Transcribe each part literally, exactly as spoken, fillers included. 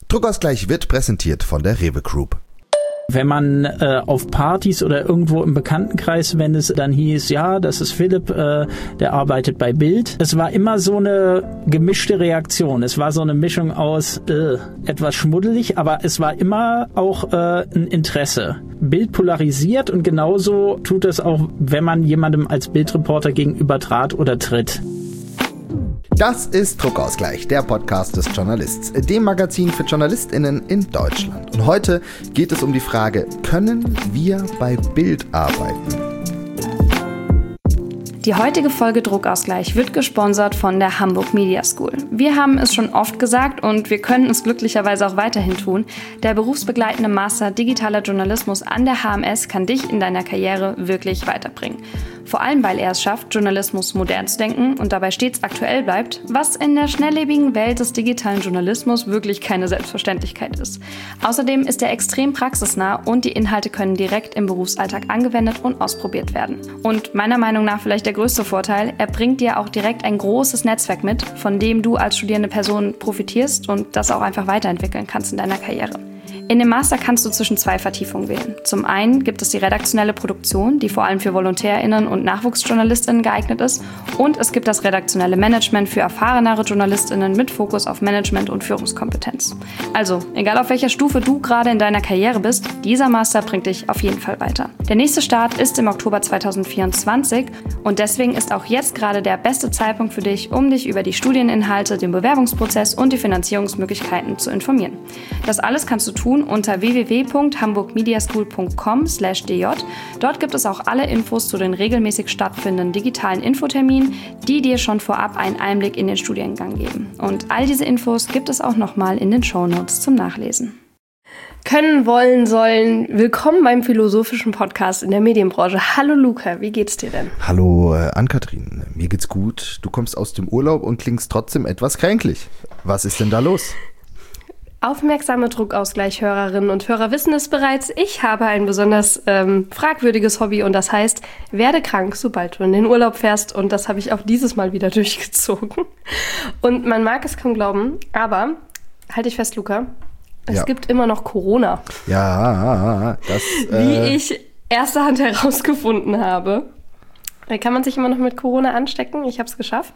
Druckausgleich wird präsentiert von der Rewe Group. Wenn man äh, auf Partys oder irgendwo im Bekanntenkreis, wenn es dann hieß, ja, das ist Philipp, äh, der arbeitet bei Bild. Es war immer so eine gemischte Reaktion. Es war so eine Mischung aus äh, etwas schmuddelig, aber es war immer auch äh, ein Interesse. Bild polarisiert und genauso tut es auch, wenn man jemandem als Bildreporter gegenüber trat oder tritt. Das ist Druckausgleich, der Podcast des Journalists, dem Magazin für JournalistInnen in Deutschland. Und heute geht es um die Frage, können wir bei Bild arbeiten? Die heutige Folge Druckausgleich wird gesponsert von der Hamburg Media School. Wir haben es schon oft gesagt und wir können es glücklicherweise auch weiterhin tun. Der berufsbegleitende Master Digitaler Journalismus an der H M S kann dich in deiner Karriere wirklich weiterbringen. Vor allem, weil er es schafft, Journalismus modern zu denken und dabei stets aktuell bleibt, was in der schnelllebigen Welt des digitalen Journalismus wirklich keine Selbstverständlichkeit ist. Außerdem ist er extrem praxisnah und die Inhalte können direkt im Berufsalltag angewendet und ausprobiert werden. Und meiner Meinung nach vielleicht der größte Vorteil, er bringt dir auch direkt ein großes Netzwerk mit, von dem du als studierende Person profitierst und das auch einfach weiterentwickeln kannst in deiner Karriere. In dem Master kannst du zwischen zwei Vertiefungen wählen. Zum einen gibt es die redaktionelle Produktion, die vor allem für VolontärInnen und NachwuchsjournalistInnen geeignet ist. Und es gibt das redaktionelle Management für erfahrenere JournalistInnen mit Fokus auf Management und Führungskompetenz. Also, egal auf welcher Stufe du gerade in deiner Karriere bist, dieser Master bringt dich auf jeden Fall weiter. Der nächste Start ist im Oktober zweitausendvierundzwanzig und deswegen ist auch jetzt gerade der beste Zeitpunkt für dich, um dich über die Studieninhalte, den Bewerbungsprozess und die Finanzierungsmöglichkeiten zu informieren. Das alles kannst du tun unter w w w punkt hamburgmediaschool punkt com slash d j. Dort gibt es auch alle Infos zu den regelmäßig stattfindenden digitalen Infoterminen, die dir schon vorab einen Einblick in den Studiengang geben. Und all diese Infos gibt es auch nochmal in den Shownotes zum Nachlesen. Können, wollen, sollen. Willkommen beim philosophischen Podcast in der Medienbranche. Hallo Luca, wie geht's dir denn? Hallo äh, Ann-Kathrin, mir geht's gut. Du kommst aus dem Urlaub und klingst trotzdem etwas kränklich. Was ist denn da los? Aufmerksame Druckausgleich-Hörerinnen und Hörer wissen es bereits. Ich habe ein besonders ähm, fragwürdiges Hobby und das heißt, werde krank, sobald du in den Urlaub fährst. Und das habe ich auch dieses Mal wieder durchgezogen. Und man mag es kaum glauben, aber halte ich fest, Luca, es ja. gibt immer noch Corona. Ja, das... Äh Wie ich erster Hand herausgefunden habe. Kann man sich immer noch mit Corona anstecken? Ich habe es geschafft.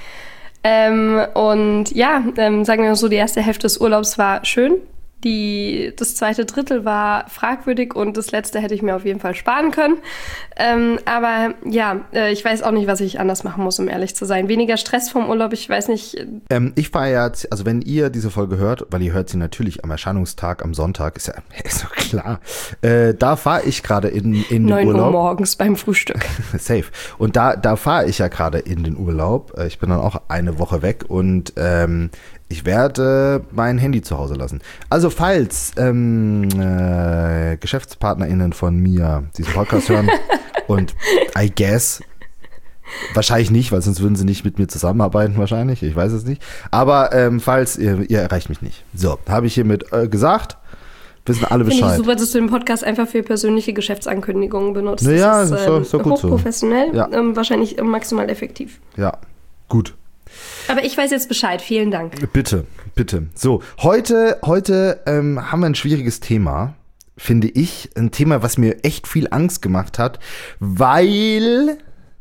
Ähm, und ja, ähm, sagen wir mal so, die erste Hälfte des Urlaubs war schön. Die, das zweite Drittel war fragwürdig und das letzte hätte ich mir auf jeden Fall sparen können. Ähm, aber ja, äh, ich weiß auch nicht, was ich anders machen muss, um ehrlich zu sein. Weniger Stress vom Urlaub, ich weiß nicht. Ähm, ich fahre ja, also wenn ihr diese Folge hört, weil ihr hört sie natürlich am Erscheinungstag, am Sonntag, ist ja ist doch klar. Äh, da fahre ich gerade in, in den Urlaub. neun Uhr morgens beim Frühstück. Safe. Und da, da fahre ich ja gerade in den Urlaub. Ich bin dann auch eine Woche weg und ähm, ich werde mein Handy zu Hause lassen. Also falls ähm, äh, GeschäftspartnerInnen von mir diesen Podcast hören und I guess, wahrscheinlich nicht, weil sonst würden sie nicht mit mir zusammenarbeiten wahrscheinlich, ich weiß es nicht. Aber ähm, falls, ihr, ihr erreicht mich nicht. So, habe ich hiermit äh, gesagt, wissen alle Bescheid. Finde ich super, dass du den Podcast einfach für persönliche Geschäftsankündigungen benutzt. Naja, das ist, ist so, so ähm, gut so. Hochprofessionell, Ja. ähm, wahrscheinlich maximal effektiv. Ja, gut. Aber ich weiß jetzt Bescheid, vielen Dank. Bitte, bitte. So, heute, heute ähm, haben wir ein schwieriges Thema, finde ich. Ein Thema, was mir echt viel Angst gemacht hat, weil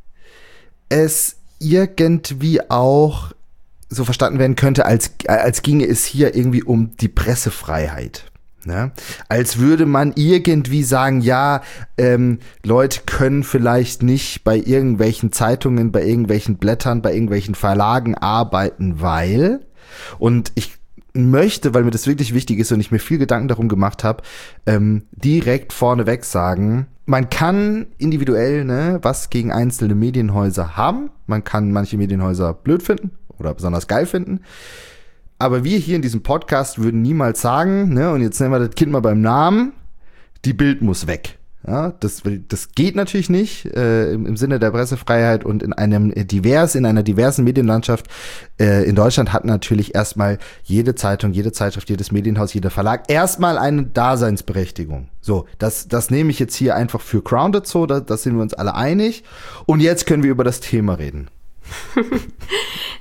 es irgendwie auch so verstanden werden könnte, als, als ginge es hier irgendwie um die Pressefreiheit. Ne? Als würde man irgendwie sagen, ja, ähm, Leute können vielleicht nicht bei irgendwelchen Zeitungen, bei irgendwelchen Blättern, bei irgendwelchen Verlagen arbeiten, weil, und ich möchte, weil mir das wirklich wichtig ist und ich mir viel Gedanken darum gemacht habe, ähm, direkt vorneweg sagen, man kann individuell ne, was gegen einzelne Medienhäuser haben, man kann manche Medienhäuser blöd finden oder besonders geil finden. Aber wir hier in diesem Podcast würden niemals sagen, ne, und jetzt nennen wir das Kind mal beim Namen, die Bild muss weg. Ja, das, das geht natürlich nicht äh, im, im Sinne der Pressefreiheit und in einem divers, in einer diversen Medienlandschaft äh, in Deutschland hat natürlich erstmal jede Zeitung, jede Zeitschrift, jedes Medienhaus, jeder Verlag erstmal eine Daseinsberechtigung. So, das, das nehme ich jetzt hier einfach für grounded so, da, das sind wir uns alle einig. Und jetzt können wir über das Thema reden.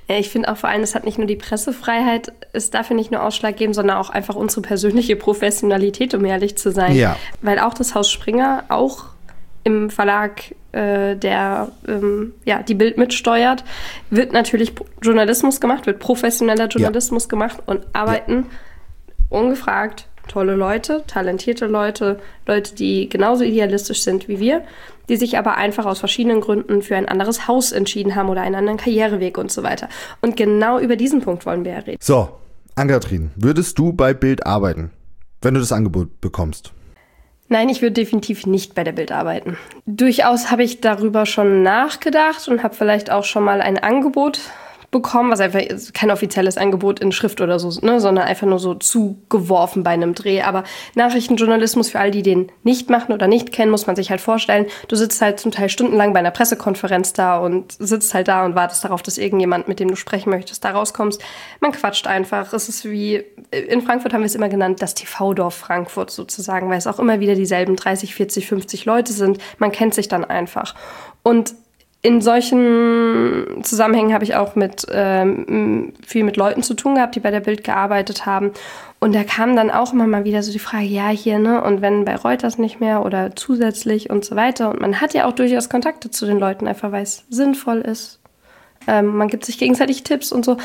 Ich finde auch vor allem, es hat nicht nur die Pressefreiheit, ist dafür nicht nur ausschlaggebend, sondern auch einfach unsere persönliche Professionalität, um ehrlich zu sein. Ja. Weil auch das Haus Springer, auch im Verlag, äh, der ähm, ja, die Bild mitsteuert, wird natürlich Journalismus gemacht, wird professioneller Journalismus ja. gemacht und arbeiten ja. ungefragt tolle Leute, talentierte Leute, Leute, die genauso idealistisch sind wie wir, die sich aber einfach aus verschiedenen Gründen für ein anderes Haus entschieden haben oder einen anderen Karriereweg und so weiter. Und genau über diesen Punkt wollen wir ja reden. So, Ann-Kathrin, würdest du bei Bild arbeiten, wenn du das Angebot bekommst? Nein, ich würde definitiv nicht bei der Bild arbeiten. Durchaus habe ich darüber schon nachgedacht und habe vielleicht auch schon mal ein Angebot bekommen, was einfach kein offizielles Angebot in Schrift oder so, ne, sondern einfach nur so zugeworfen bei einem Dreh. Aber Nachrichtenjournalismus, für all die den nicht machen oder nicht kennen, muss man sich halt vorstellen, du sitzt halt zum Teil stundenlang bei einer Pressekonferenz da und sitzt halt da und wartest darauf, dass irgendjemand, mit dem du sprechen möchtest, da rauskommst. Man quatscht einfach. Es ist wie, in Frankfurt haben wir es immer genannt, das T V-Dorf Frankfurt sozusagen, weil es auch immer wieder dieselben dreißig, vierzig, fünfzig Leute sind. Man kennt sich dann einfach. Und in solchen Zusammenhängen habe ich auch mit ähm, viel mit Leuten zu tun gehabt, die bei der Bild gearbeitet haben. Und da kam dann auch immer mal wieder so die Frage, ja, hier, ne, und wenn bei Reuters nicht mehr oder zusätzlich und so weiter. Und man hat ja auch durchaus Kontakte zu den Leuten, einfach weil es sinnvoll ist. Ähm, man gibt sich gegenseitig Tipps und so.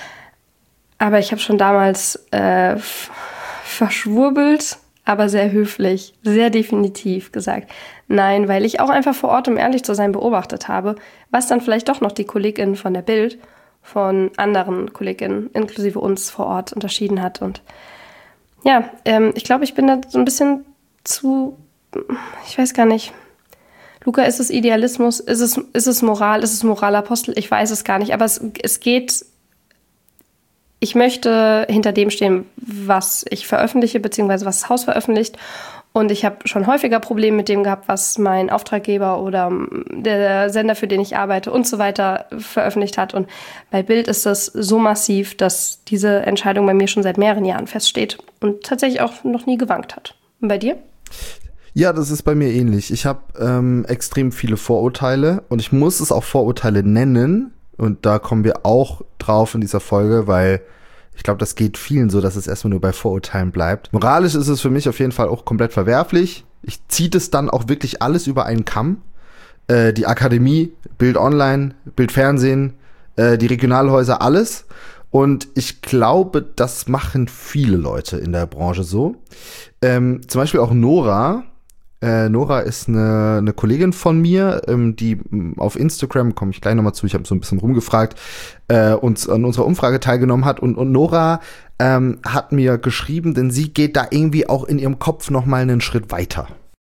Aber ich habe schon damals äh, f- verschwurbelt, aber sehr höflich, sehr definitiv gesagt, nein, weil ich auch einfach vor Ort, um ehrlich zu sein, beobachtet habe, was dann vielleicht doch noch die KollegInnen von der Bild von anderen KollegInnen, inklusive uns vor Ort, unterschieden hat. Und ja, ähm, ich glaube, ich bin da so ein bisschen zu, ich weiß gar nicht, Luca, ist es Idealismus, ist es, ist es Moral, ist es Moralapostel? Ich weiß es gar nicht, aber es, es geht... Ich möchte hinter dem stehen, was ich veröffentliche, beziehungsweise was das Haus veröffentlicht. Und ich habe schon häufiger Probleme mit dem gehabt, was mein Auftraggeber oder der Sender, für den ich arbeite und so weiter veröffentlicht hat. Und bei Bild ist das so massiv, dass diese Entscheidung bei mir schon seit mehreren Jahren feststeht und tatsächlich auch noch nie gewankt hat. Und bei dir? Ja, das ist bei mir ähnlich. Ich habe ähm, extrem viele Vorurteile und ich muss es auch Vorurteile nennen. Und da kommen wir auch drauf in dieser Folge, weil ich glaube, das geht vielen so, dass es erstmal nur bei Vorurteilen bleibt. Moralisch ist es für mich auf jeden Fall auch komplett verwerflich. Ich ziehe das dann auch wirklich alles über einen Kamm. Äh, die Akademie, Bild Online, Bild Fernsehen, äh, die Regionalhäuser, alles. Und ich glaube, das machen viele Leute in der Branche so. Ähm, zum Beispiel auch Nora. Äh, Nora ist eine, eine Kollegin von mir, ähm, die m, auf Instagram, komme ich gleich nochmal zu, ich habe so ein bisschen rumgefragt, äh, uns an unserer Umfrage teilgenommen hat. Und, und Nora ähm, hat mir geschrieben, denn sie geht da irgendwie auch in ihrem Kopf nochmal einen Schritt weiter.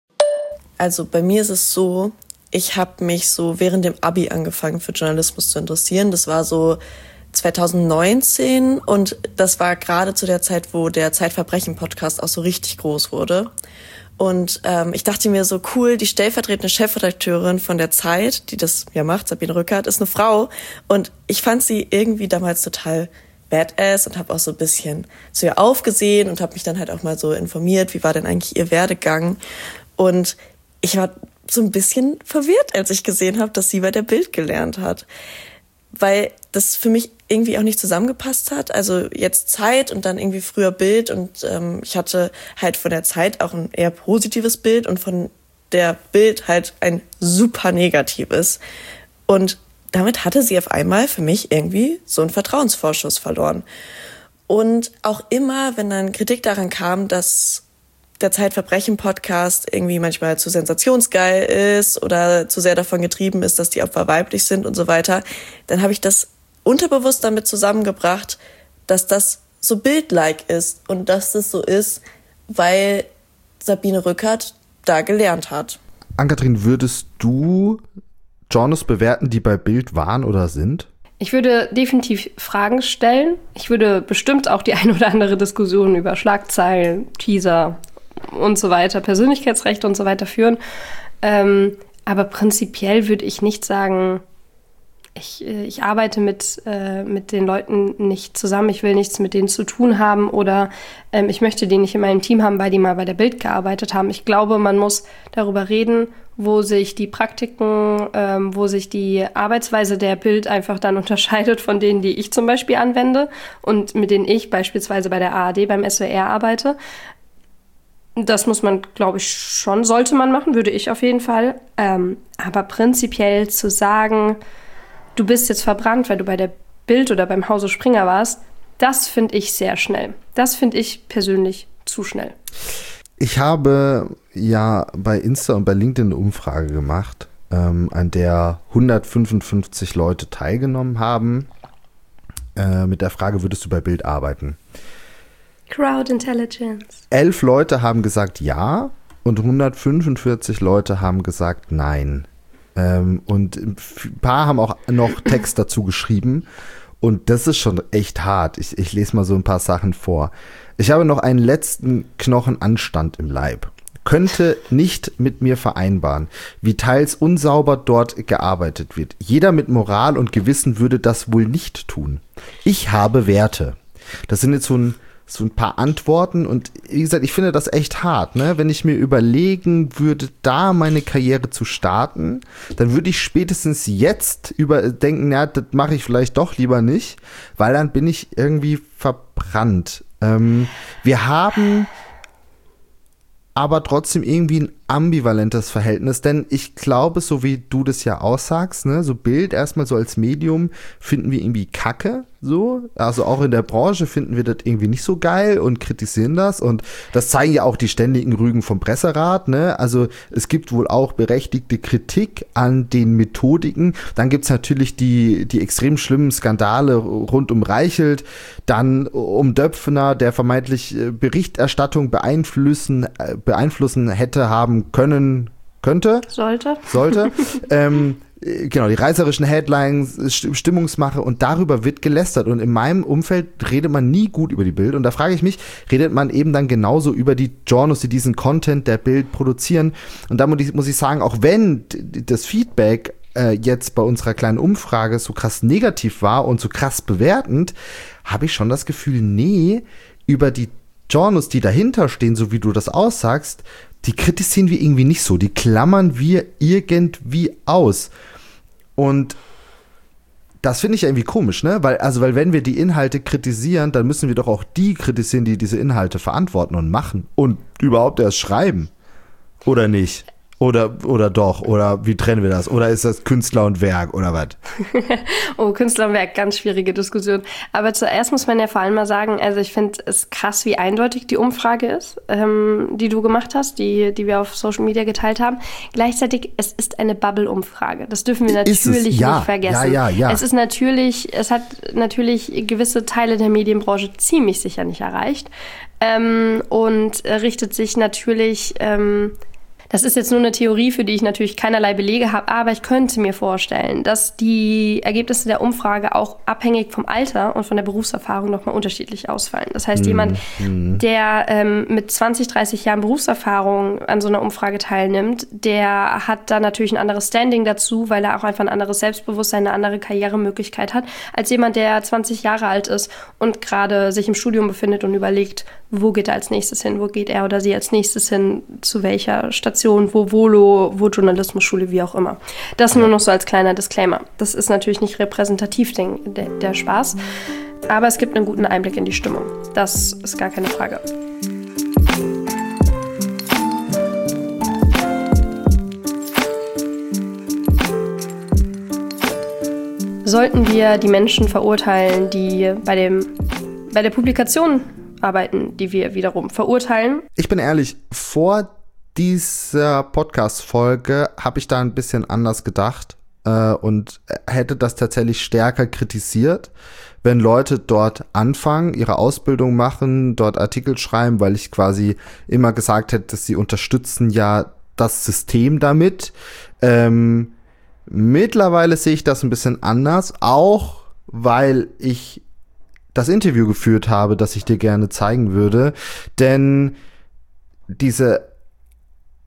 Also bei mir ist es so, ich habe mich so während dem Abi angefangen für Journalismus zu interessieren. Das war so zwanzig neunzehn und das war gerade zu der Zeit, wo der Zeitverbrechen-Podcast auch so richtig groß wurde. Und ähm, ich dachte mir so, cool, die stellvertretende Chefredakteurin von der Zeit, die das ja macht, Sabine Rückert, ist eine Frau. Und ich fand sie irgendwie damals total badass und habe auch so ein bisschen zu ihr aufgesehen und habe mich dann halt auch mal so informiert, wie war denn eigentlich ihr Werdegang. Und ich war so ein bisschen verwirrt, als ich gesehen habe, dass sie bei der Bild gelernt hat. Weil das für mich irgendwie auch nicht zusammengepasst hat. Also jetzt Zeit und dann irgendwie früher Bild und ähm, ich hatte halt von der Zeit auch ein eher positives Bild und von der Bild halt ein super negatives. Und damit hatte sie auf einmal für mich irgendwie so einen Vertrauensvorschuss verloren. Und auch immer, wenn dann Kritik daran kam, dass der Zeitverbrechen-Podcast irgendwie manchmal zu sensationsgeil ist oder zu sehr davon getrieben ist, dass die Opfer weiblich sind und so weiter, dann habe ich das unterbewusst damit zusammengebracht, dass das so bildlike ist und dass das so ist, weil Sabine Rückert da gelernt hat. Ann-Kathrin, würdest du Genres bewerten, die bei Bild waren oder sind? Ich würde definitiv Fragen stellen. Ich würde bestimmt auch die ein oder andere Diskussion über Schlagzeilen, Teaser und so weiter, Persönlichkeitsrechte und so weiter führen. Ähm, aber prinzipiell würde ich nicht sagen, ich, ich arbeite mit, äh, mit den Leuten nicht zusammen, ich will nichts mit denen zu tun haben oder ähm, ich möchte die nicht in meinem Team haben, weil die mal bei der Bild gearbeitet haben. Ich glaube, man muss darüber reden, wo sich die Praktiken, ähm, wo sich die Arbeitsweise der Bild einfach dann unterscheidet von denen, die ich zum Beispiel anwende und mit denen ich beispielsweise bei der A R D, beim S W R arbeite. Das muss man, glaube ich, schon, sollte man machen, würde ich auf jeden Fall. Ähm, aber prinzipiell zu sagen, du bist jetzt verbrannt, weil du bei der Bild oder beim Hause Springer warst, das finde ich sehr schnell. Das finde ich persönlich zu schnell. Ich habe ja bei Insta und bei LinkedIn eine Umfrage gemacht, ähm, an der hundertfünfundfünfzig Leute teilgenommen haben, äh, mit der Frage, würdest du bei Bild arbeiten? Crowd Intelligence. Elf Leute haben gesagt ja und hundertfünfundvierzig Leute haben gesagt nein. Ähm, und ein paar haben auch noch Text dazu geschrieben. Und das ist schon echt hart. Ich, ich lese mal so ein paar Sachen vor. Ich habe noch einen letzten Knochenanstand im Leib. Könnte nicht mit mir vereinbaren, wie teils unsauber dort gearbeitet wird. Jeder mit Moral und Gewissen würde das wohl nicht tun. Ich habe Werte. Das sind jetzt so ein so ein paar Antworten und wie gesagt, ich finde das echt hart, ne? Wenn ich mir überlegen würde, da meine Karriere zu starten, dann würde ich spätestens jetzt überdenken, ja, das mache ich vielleicht doch lieber nicht, weil dann bin ich irgendwie verbrannt. Ähm, wir haben aber trotzdem irgendwie ein ambivalentes Verhältnis, denn ich glaube, so wie du das ja aussagst, ne, so Bild erstmal so als Medium finden wir irgendwie kacke, so, also auch in der Branche finden wir das irgendwie nicht so geil und kritisieren das und das zeigen ja auch die ständigen Rügen vom Presserat, ne, also es gibt wohl auch berechtigte Kritik an den Methodiken, dann gibt's natürlich die, die extrem schlimmen Skandale rund um Reichelt, dann um Döpfner, der vermeintlich Berichterstattung beeinflussen, beeinflussen hätte haben können, könnte. Sollte. Sollte. ähm, genau, die reißerischen Headlines, Stimmungsmache und darüber wird gelästert. Und in meinem Umfeld redet man nie gut über die Bild. Und da frage ich mich, redet man eben dann genauso über die Journos, die diesen Content der Bild produzieren? Und da muss ich, muss ich sagen, auch wenn das Feedback äh, jetzt bei unserer kleinen Umfrage so krass negativ war und so krass bewertend, habe ich schon das Gefühl, nee, über die Journos, die dahinter stehen, so wie du das aussagst, die kritisieren wir irgendwie nicht so. Die klammern wir irgendwie aus. Und das finde ich irgendwie komisch, ne? Weil, also, weil wenn wir die Inhalte kritisieren, dann müssen wir doch auch die kritisieren, die diese Inhalte verantworten und machen und überhaupt erst schreiben. Oder nicht? Oder, oder doch? Oder wie trennen wir das? Oder ist das Künstler und Werk oder was? Oh, Künstler und Werk, ganz schwierige Diskussion. Aber zuerst muss man ja vor allem mal sagen, also ich finde es krass, wie eindeutig die Umfrage ist, ähm, die du gemacht hast, die, die wir auf Social Media geteilt haben. Gleichzeitig, es ist eine Bubble-Umfrage. Das dürfen wir natürlich ja, nicht vergessen. Ja, ja, ja. Es ist natürlich, es hat natürlich gewisse Teile der Medienbranche ziemlich sicher nicht erreicht. Ähm, und richtet sich natürlich, ähm, das ist jetzt nur eine Theorie, für die ich natürlich keinerlei Belege habe, aber ich könnte mir vorstellen, dass die Ergebnisse der Umfrage auch abhängig vom Alter und von der Berufserfahrung nochmal unterschiedlich ausfallen. Das heißt, mm. jemand, der ähm, mit zwanzig, dreißig Jahren Berufserfahrung an so einer Umfrage teilnimmt, der hat da natürlich ein anderes Standing dazu, weil er auch einfach ein anderes Selbstbewusstsein, eine andere Karrieremöglichkeit hat, als jemand, der zwanzig Jahre alt ist und gerade sich im Studium befindet und überlegt, wo geht er als nächstes hin, wo geht er oder sie als nächstes hin, zu welcher Station, wo Volo, wo Journalismusschule, wie auch immer. Das nur noch so als kleiner Disclaimer. Das ist natürlich nicht repräsentativ der, der Spaß, aber es gibt einen guten Einblick in die Stimmung. Das ist gar keine Frage. Sollten wir die Menschen verurteilen, die bei, dem, bei der Publikation arbeiten, die wir wiederum verurteilen? Ich bin ehrlich, vor dieser Podcast-Folge habe ich da ein bisschen anders gedacht äh, und hätte das tatsächlich stärker kritisiert, wenn Leute dort anfangen, ihre Ausbildung machen, dort Artikel schreiben, weil ich quasi immer gesagt hätte, dass sie unterstützen ja das System damit. Ähm, mittlerweile sehe ich das ein bisschen anders, auch weil ich das Interview geführt habe, das ich dir gerne zeigen würde, denn diese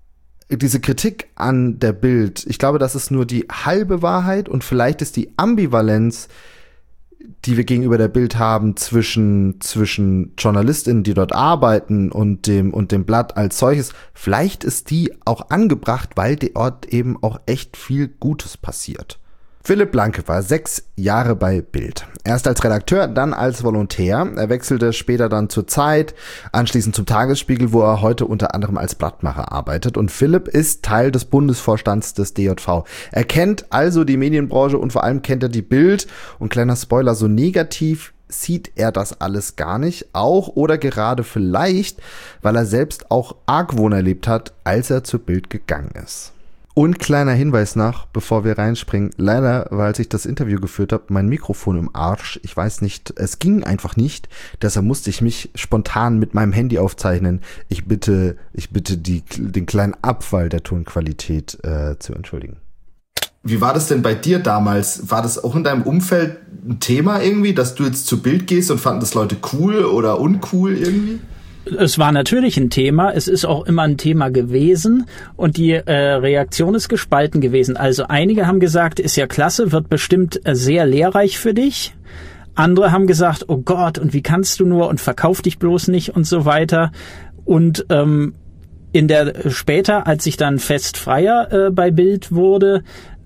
diese Kritik an der Bild, ich glaube, das ist nur die halbe Wahrheit und vielleicht ist die Ambivalenz, die wir gegenüber der Bild haben, zwischen, zwischen JournalistInnen, die dort arbeiten und dem, und dem Blatt als solches, vielleicht ist die auch angebracht, weil dort eben auch echt viel Gutes passiert. Philipp Blanke war sechs Jahre bei Bild. Erst als Redakteur, dann als Volontär. Er wechselte später dann zur Zeit, anschließend zum Tagesspiegel, wo er heute unter anderem als Blattmacher arbeitet. Und Philipp ist Teil des Bundesvorstands des D J V. Er kennt also die Medienbranche und vor allem kennt er die Bild. Und kleiner Spoiler, so negativ sieht er das alles gar nicht. Auch oder gerade vielleicht, weil er selbst auch Argwohn erlebt hat, als er zur Bild gegangen ist. Und kleiner Hinweis nach, bevor wir reinspringen. Leider, weil als ich das Interview geführt habe, mein Mikrofon im Arsch. Ich weiß nicht, es ging einfach nicht. Deshalb musste ich mich spontan mit meinem Handy aufzeichnen. Ich bitte, ich bitte die, den kleinen Abfall der Tonqualität äh, zu entschuldigen. Wie war das denn bei dir damals? War das auch in deinem Umfeld ein Thema irgendwie, dass du jetzt zu Bild gehst und fanden das Leute cool oder uncool irgendwie? Es war natürlich ein Thema, es ist auch immer ein Thema gewesen und die äh, Reaktion ist gespalten gewesen. Also einige haben gesagt, ist ja klasse, wird bestimmt äh, sehr lehrreich für dich. Andere haben gesagt, oh Gott, und wie kannst du nur und verkauf dich bloß nicht und so weiter. Und ähm, in der später, als ich dann festfreier äh, bei Bild wurde,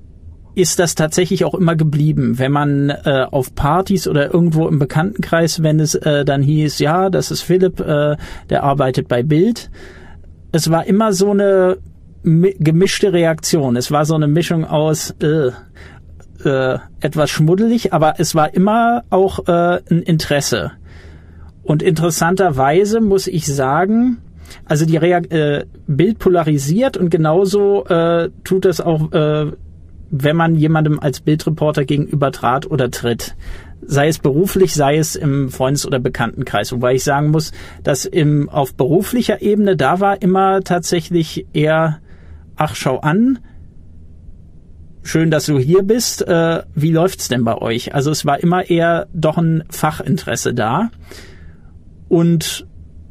ist das tatsächlich auch immer geblieben. Wenn man äh, auf Partys oder irgendwo im Bekanntenkreis, wenn es äh, dann hieß, ja, das ist Philipp, äh, der arbeitet bei Bild. Es war immer so eine mi- gemischte Reaktion. Es war so eine Mischung aus äh, äh, etwas schmuddelig, aber es war immer auch äh, ein Interesse. Und interessanterweise muss ich sagen, also die Reak- äh, Bild polarisiert und genauso äh, tut das auch äh, wenn man jemandem als Bildreporter gegenüber trat oder tritt. Sei es beruflich, sei es im Freundes- oder Bekanntenkreis. Wobei ich sagen muss, dass im, auf beruflicher Ebene, da war immer tatsächlich eher, ach, schau an, schön, dass du hier bist, äh, wie läuft's denn bei euch? Also es war immer eher doch ein Fachinteresse da. Und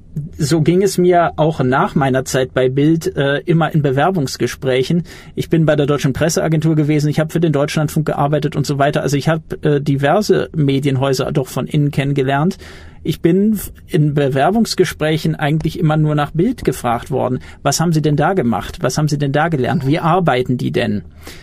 so ging es mir auch nach meiner Zeit bei Bild äh, immer in Bewerbungsgesprächen. Ich bin bei der Deutschen Presseagentur gewesen, ich habe für den Deutschlandfunk gearbeitet und so weiter. Also ich habe äh, diverse Medienhäuser doch von innen kennengelernt. Ich bin in Bewerbungsgesprächen eigentlich immer nur nach Bild gefragt worden. Was haben Sie denn da gemacht? Was haben Sie denn da gelernt? Wie arbeiten die denn?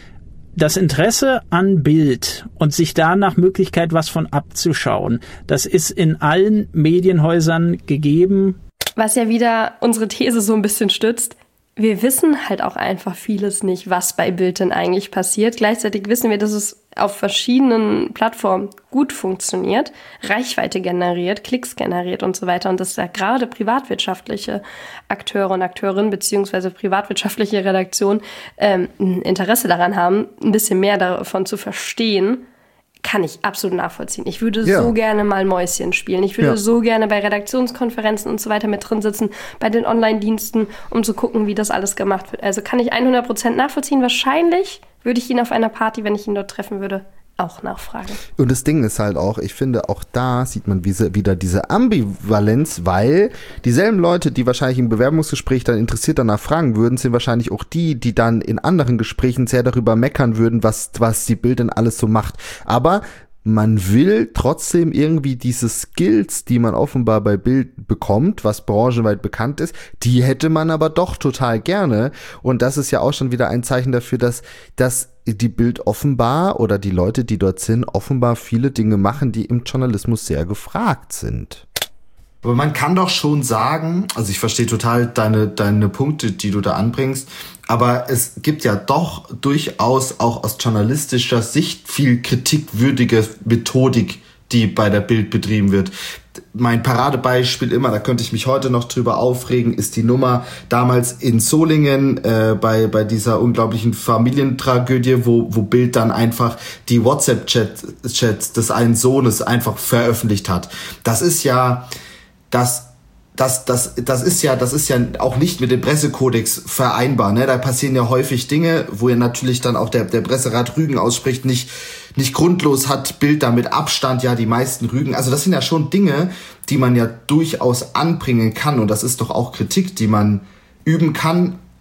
Das Interesse an Bild und sich da nach Möglichkeit was von abzuschauen, das ist in allen Medienhäusern gegeben. Was ja wieder unsere These so ein bisschen stützt, wir wissen halt auch einfach vieles nicht, was bei Bild denn eigentlich passiert. Gleichzeitig wissen wir, dass es auf verschiedenen Plattformen gut funktioniert, Reichweite generiert, Klicks generiert und so weiter. Und dass da gerade privatwirtschaftliche Akteure und Akteurinnen beziehungsweise privatwirtschaftliche Redaktionen ähm, ein Interesse daran haben, ein bisschen mehr davon zu verstehen, kann ich absolut nachvollziehen. Ich würde ja. so gerne mal Mäuschen spielen. Ich würde ja. so gerne bei Redaktionskonferenzen und so weiter mit drin sitzen, bei den Online-Diensten, um zu gucken, wie das alles gemacht wird. Also kann ich hundert Prozent nachvollziehen. Wahrscheinlich würde ich ihn auf einer Party, wenn ich ihn dort treffen würde, auch nachfragen. Und das Ding ist halt auch, ich finde, auch da sieht man wieder diese Ambivalenz, weil dieselben Leute, die wahrscheinlich im Bewerbungsgespräch dann interessiert danach fragen würden, sind wahrscheinlich auch die, die dann in anderen Gesprächen sehr darüber meckern würden, was, was die Bild denn alles so macht. Aber man will trotzdem irgendwie diese Skills, die man offenbar bei Bild bekommt, was branchenweit bekannt ist, die hätte man aber doch total gerne. Und das ist ja auch schon wieder ein Zeichen dafür, dass, dass die Bild offenbar oder die Leute, die dort sind, offenbar viele Dinge machen, die im Journalismus sehr gefragt sind. Aber man kann doch schon sagen, also ich verstehe total deine, deine Punkte, die du da anbringst, aber es gibt ja doch durchaus auch aus journalistischer Sicht viel kritikwürdige Methodik, die bei der Bild betrieben wird. Mein Paradebeispiel immer, da könnte ich mich heute noch drüber aufregen, ist die Nummer damals in Solingen äh, bei bei dieser unglaublichen Familientragödie, wo wo Bild dann einfach die WhatsApp-Chats des einen Sohnes einfach veröffentlicht hat. Das ist ja das Das, das, das ist ja, das ist ja auch nicht mit dem Pressekodex vereinbar, ne? Da passieren ja häufig Dinge, wo ja natürlich dann auch der, der Presserat Rügen ausspricht, nicht, nicht grundlos hat Bild da mit Abstand ja die meisten Rügen. Also das sind ja schon Dinge, die man ja durchaus anbringen kann und das ist doch auch Kritik, die man üben kann,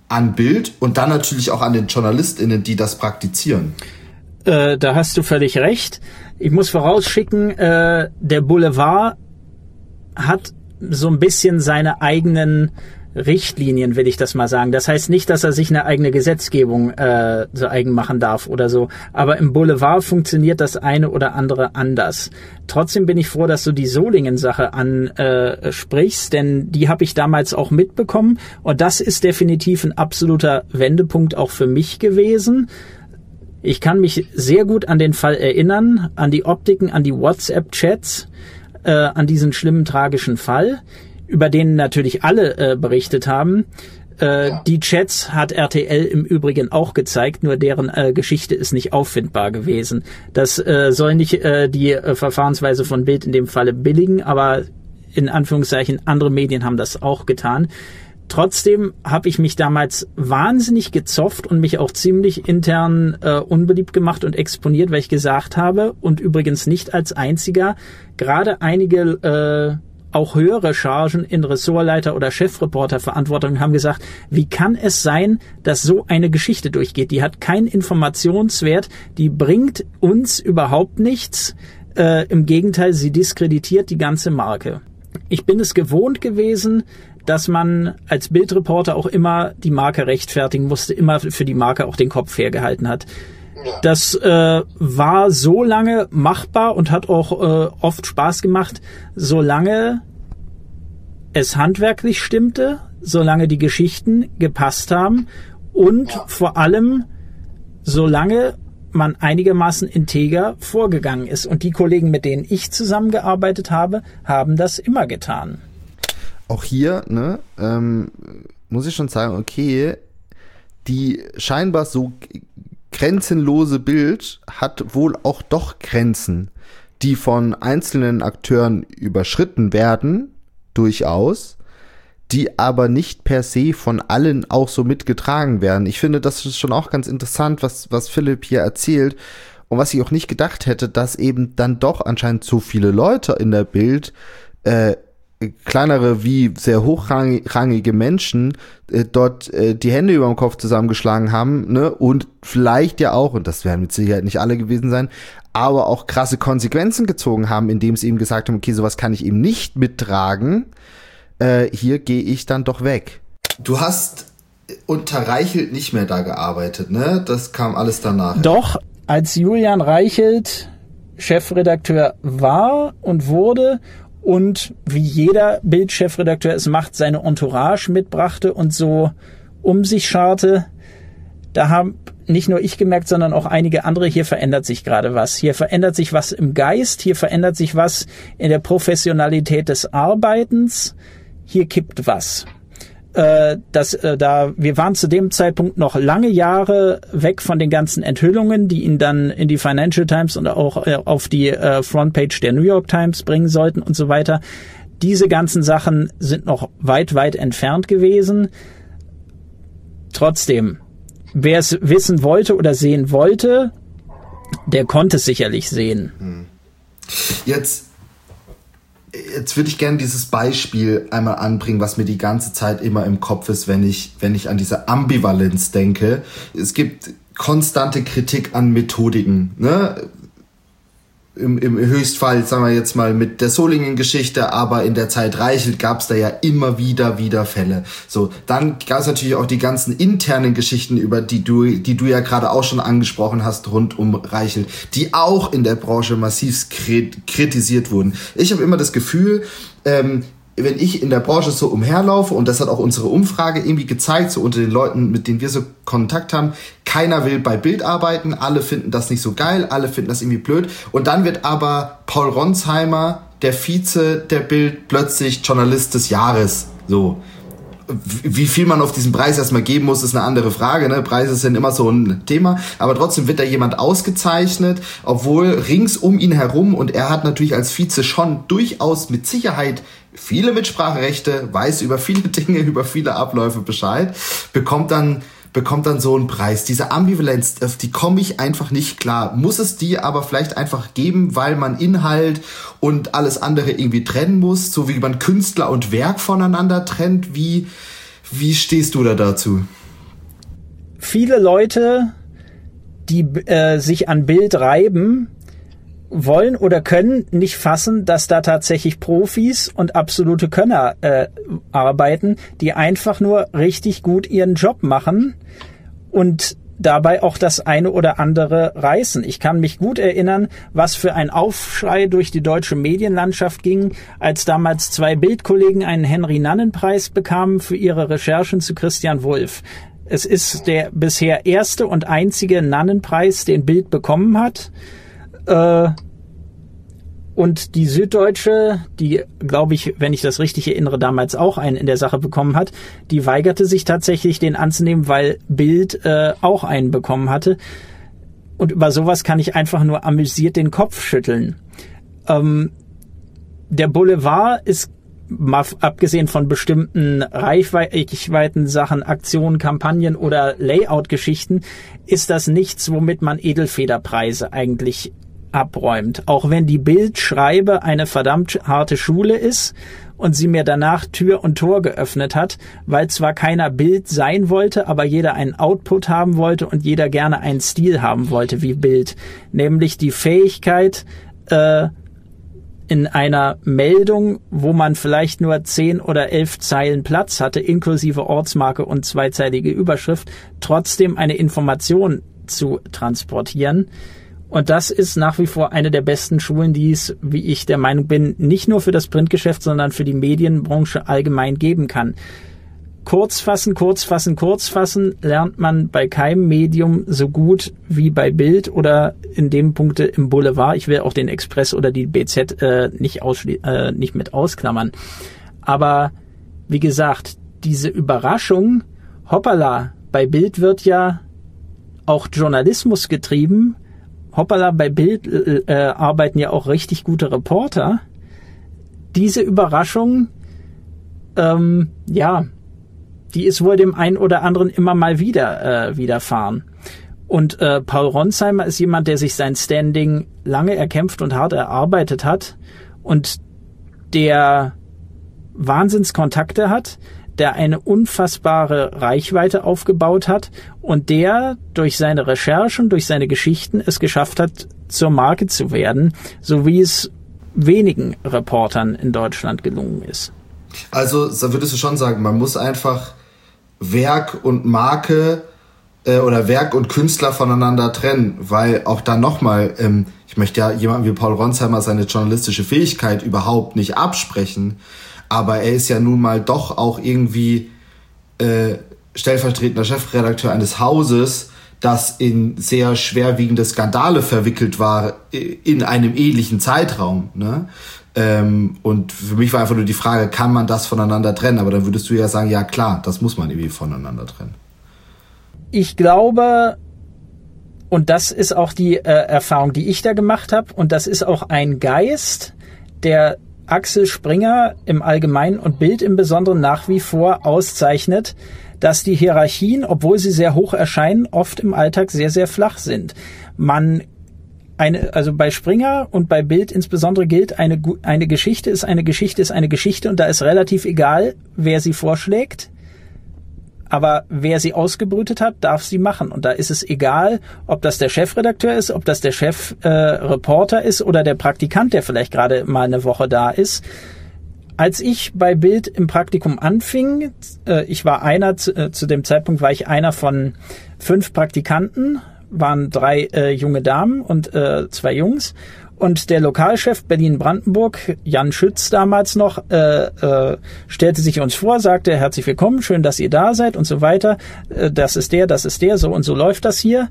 an Bild und dann natürlich auch an den JournalistInnen, die das praktizieren. Äh, da hast du völlig recht. Ich muss vorausschicken, äh, der Boulevard hat so ein bisschen seine eigenen Richtlinien, will ich das mal sagen. Das heißt nicht, dass er sich eine eigene Gesetzgebung äh, so eigen machen darf oder so. Aber im Boulevard funktioniert das eine oder andere anders. Trotzdem bin ich froh, dass du die Solingen-Sache ansprichst, denn die habe ich damals auch mitbekommen. Und das ist definitiv ein absoluter Wendepunkt auch für mich gewesen. Ich kann mich sehr gut an den Fall erinnern, an die Optiken, an die WhatsApp-Chats, äh, an diesen schlimmen, tragischen Fall, über den natürlich alle äh, berichtet haben. Äh, ja. Die Chats hat R T L im Übrigen auch gezeigt, nur deren äh, Geschichte ist nicht auffindbar gewesen. Das äh, soll nicht äh, die äh, Verfahrensweise von Bild in dem Falle billigen, aber in Anführungszeichen andere Medien haben das auch getan. Trotzdem habe ich mich damals wahnsinnig gezofft und mich auch ziemlich intern äh, unbeliebt gemacht und exponiert, weil ich gesagt habe, und übrigens nicht als einziger, gerade einige äh, auch höhere Chargen in Ressortleiter- oder Chefreporterverantwortung haben gesagt, wie kann es sein, dass so eine Geschichte durchgeht? Die hat keinen Informationswert, die bringt uns überhaupt nichts. Äh, im Gegenteil, sie diskreditiert die ganze Marke. Ich bin es gewohnt gewesen, dass man als Bildreporter auch immer die Marke rechtfertigen musste, immer für die Marke auch den Kopf hergehalten hat. Das äh, war so lange machbar und hat auch äh, oft Spaß gemacht, solange es handwerklich stimmte, solange die Geschichten gepasst haben und vor allem solange man einigermaßen integer vorgegangen ist. Und die Kollegen, mit denen ich zusammengearbeitet habe, haben das immer getan. Auch hier, ne, ähm, muss ich schon sagen, okay, die scheinbar so grenzenlose Bild hat wohl auch doch Grenzen, die von einzelnen Akteuren überschritten werden, durchaus, die aber nicht per se von allen auch so mitgetragen werden. Ich finde, das ist schon auch ganz interessant, was, was Philipp hier erzählt und was ich auch nicht gedacht hätte, dass eben dann doch anscheinend so viele Leute in der Bild, äh, kleinere wie sehr hochrangige Menschen äh, dort äh, die Hände über dem Kopf zusammengeschlagen haben, ne, und vielleicht ja auch, und das werden mit Sicherheit nicht alle gewesen sein, aber auch krasse Konsequenzen gezogen haben, indem sie eben gesagt haben, okay, sowas kann ich eben nicht mittragen, äh, hier gehe ich dann doch weg. Du hast unter Reichelt nicht mehr da gearbeitet, ne? Das kam alles danach. Doch, als Julian Reichelt Chefredakteur war und wurde und wie jeder Bild-Chefredakteur es macht, seine Entourage mitbrachte und so um sich scharte, da haben nicht nur ich gemerkt, sondern auch einige andere, hier verändert sich gerade was. Hier verändert sich was im Geist, hier verändert sich was in der Professionalität des Arbeitens, hier kippt was. Äh, das, äh, da, wir waren zu dem Zeitpunkt noch lange Jahre weg von den ganzen Enthüllungen, die ihn dann in die Financial Times und auch äh, auf die äh, Frontpage der New York Times bringen sollten und so weiter. Diese ganzen Sachen sind noch weit, weit entfernt gewesen. Trotzdem, wer es wissen wollte oder sehen wollte, der konnte es sicherlich sehen. Jetzt Jetzt würde ich gerne dieses Beispiel einmal anbringen, was mir die ganze Zeit immer im Kopf ist, wenn ich, wenn ich an diese Ambivalenz denke. Es gibt konstante Kritik an Methodiken, ne? Im, im Höchstfall, sagen wir jetzt mal, mit der Solingen-Geschichte, aber in der Zeit Reichelt gab es da ja immer wieder, wieder Fälle. So, dann gab es natürlich auch die ganzen internen Geschichten, über die du, die du ja gerade auch schon angesprochen hast, rund um Reichelt, die auch in der Branche massiv kritisiert wurden. Ich habe immer das Gefühl, ähm, wenn ich in der Branche so umherlaufe, und das hat auch unsere Umfrage irgendwie gezeigt, so unter den Leuten, mit denen wir so Kontakt haben, keiner will bei Bild arbeiten, alle finden das nicht so geil, alle finden das irgendwie blöd, und dann wird aber Paul Ronsheimer, der Vize der Bild, plötzlich Journalist des Jahres, so. Wie viel man auf diesen Preis erstmal geben muss, ist eine andere Frage, ne? Preise sind immer so ein Thema, aber trotzdem wird da jemand ausgezeichnet, obwohl rings um ihn herum, und er hat natürlich als Vize schon durchaus mit Sicherheit viele Mitspracherechte, weiß über viele Dinge, über viele Abläufe Bescheid, bekommt dann bekommt dann so einen Preis. Diese Ambivalenz, auf die komme ich einfach nicht klar. Muss es die aber vielleicht einfach geben, weil man Inhalt und alles andere irgendwie trennen muss, so wie man Künstler und Werk voneinander trennt? Wie, wie stehst du da dazu? viele Leute, die äh, sich an Bild reiben, wollen oder können nicht fassen, dass da tatsächlich Profis und absolute Könner äh, arbeiten, die einfach nur richtig gut ihren Job machen und dabei auch das eine oder andere reißen. Ich kann mich gut erinnern, was für ein Aufschrei durch die deutsche Medienlandschaft ging, als damals zwei Bildkollegen einen Henry-Nannen-Preis bekamen für ihre Recherchen zu Christian Wulff. Es ist der bisher erste und einzige Nannen-Preis, den Bild bekommen hat. Äh, Und die Süddeutsche, die, glaube ich, wenn ich das richtig erinnere, damals auch einen in der Sache bekommen hat, die weigerte sich tatsächlich, den anzunehmen, weil Bild äh, auch einen bekommen hatte. Und über sowas kann ich einfach nur amüsiert den Kopf schütteln. Ähm, der Boulevard ist, mal abgesehen von bestimmten Reichweiten, Sachen, Aktionen, Kampagnen oder Layout-Geschichten, ist das nichts, womit man Edelfederpreise eigentlich abräumt. Auch wenn die Bildschreibe eine verdammt harte Schule ist und sie mir danach Tür und Tor geöffnet hat, weil zwar keiner Bild sein wollte, aber jeder einen Output haben wollte und jeder gerne einen Stil haben wollte wie Bild. Nämlich die Fähigkeit, äh, in einer Meldung, wo man vielleicht nur zehn oder elf Zeilen Platz hatte, inklusive Ortsmarke und zweizeilige Überschrift, trotzdem eine Information zu transportieren. Und das ist nach wie vor eine der besten Schulen, die es, wie ich der Meinung bin, nicht nur für das Printgeschäft, sondern für die Medienbranche allgemein geben kann. Kurz fassen, kurz fassen, kurz fassen lernt man bei keinem Medium so gut wie bei Bild oder in dem Punkte im Boulevard. Ich will auch den Express oder die B Z äh, nicht, ausschli- äh, nicht mit ausklammern. Aber wie gesagt, diese Überraschung, hoppala, bei Bild wird ja auch Journalismus getrieben. Hoppala, bei Bild äh, arbeiten ja auch richtig gute Reporter. Diese Überraschung, ähm, ja, die ist wohl dem einen oder anderen immer mal wieder äh, widerfahren. Und äh, Paul Ronsheimer ist jemand, der sich sein Standing lange erkämpft und hart erarbeitet hat und der Wahnsinnskontakte hat, der eine unfassbare Reichweite aufgebaut hat und der durch seine Recherchen, durch seine Geschichten es geschafft hat, zur Marke zu werden, so wie es wenigen Reportern in Deutschland gelungen ist. Also würdest du schon sagen, man muss einfach Werk und Marke äh, oder Werk und Künstler voneinander trennen, weil auch da nochmal, ähm, ich möchte ja jemandem wie Paul Ronsheimer seine journalistische Fähigkeit überhaupt nicht absprechen, aber er ist ja nun mal doch auch irgendwie äh, stellvertretender Chefredakteur eines Hauses, das in sehr schwerwiegende Skandale verwickelt war in einem ähnlichen Zeitraum. Ne? Ähm, und für mich war einfach nur die Frage, kann man das voneinander trennen? Aber dann würdest du ja sagen, ja klar, das muss man irgendwie voneinander trennen. Ich glaube, und das ist auch die äh, Erfahrung, die ich da gemacht habe, und das ist auch ein Geist, der Axel Springer im Allgemeinen und Bild im Besonderen nach wie vor auszeichnet, dass die Hierarchien, obwohl sie sehr hoch erscheinen, oft im Alltag sehr, sehr flach sind. Man eine, also bei Springer und bei Bild insbesondere gilt, eine, eine Geschichte ist eine Geschichte ist eine Geschichte und da ist relativ egal, wer sie vorschlägt. Aber wer sie ausgebrütet hat, darf sie machen. Und da ist es egal, ob das der Chefredakteur ist, ob das der Chefreporter äh, ist oder der Praktikant, der vielleicht gerade mal eine Woche da ist. Als ich bei Bild im Praktikum anfing, äh, ich war einer, zu, äh, zu dem Zeitpunkt war ich einer von fünf Praktikanten, waren drei äh, junge Damen und äh, zwei Jungs. Und der Lokalchef Berlin-Brandenburg, Jan Schütz damals noch, äh, äh, stellte sich uns vor, sagte, herzlich willkommen, schön, dass ihr da seid und so weiter. Äh, das ist der, das ist der, so und so läuft das hier.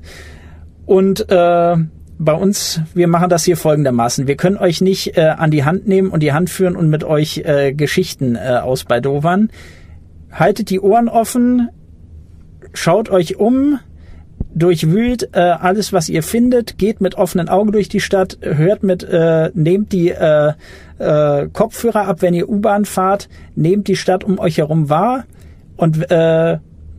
Und äh, bei uns, wir machen das hier folgendermaßen. Wir können euch nicht äh, an die Hand nehmen und die Hand führen und mit euch äh, Geschichten äh, ausbaldowern. Haltet die Ohren offen, schaut euch um, durchwühlt äh, alles, was ihr findet, geht mit offenen Augen durch die Stadt, hört mit, äh, nehmt die äh, äh, Kopfhörer ab, wenn ihr U-Bahn fahrt, nehmt die Stadt um euch herum wahr und äh,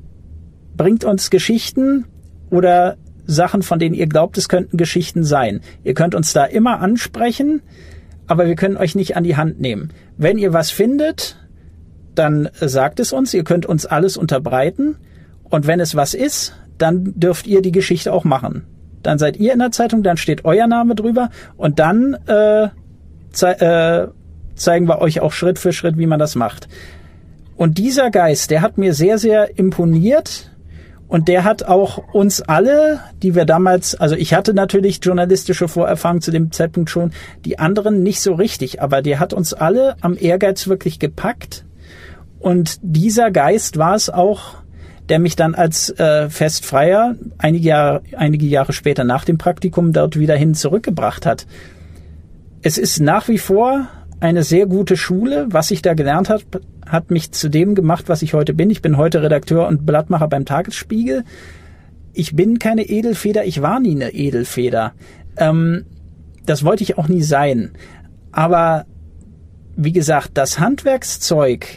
bringt uns Geschichten oder Sachen, von denen ihr glaubt, es könnten Geschichten sein. Ihr könnt uns da immer ansprechen, aber wir können euch nicht an die Hand nehmen. Wenn ihr was findet, dann sagt es uns, ihr könnt uns alles unterbreiten und wenn es was ist, dann dürft ihr die Geschichte auch machen. Dann seid ihr in der Zeitung, dann steht euer Name drüber und dann äh, ze- äh, zeigen wir euch auch Schritt für Schritt, wie man das macht. Und dieser Geist, der hat mir sehr, sehr imponiert und der hat auch uns alle, die wir damals, also ich hatte natürlich journalistische Vorerfahrung zu dem Zeitpunkt schon, die anderen nicht so richtig, aber der hat uns alle am Ehrgeiz wirklich gepackt und dieser Geist war es auch, der mich dann als äh, Festfreier einige Jahre, einige Jahre später nach dem Praktikum dort wieder hin zurückgebracht hat. Es ist nach wie vor eine sehr gute Schule. Was ich da gelernt habe, hat mich zu dem gemacht, was ich heute bin. Ich bin heute Redakteur und Blattmacher beim Tagesspiegel. Ich bin keine Edelfeder, ich war nie eine Edelfeder. Ähm, das wollte ich auch nie sein. Aber wie gesagt, das Handwerkszeug,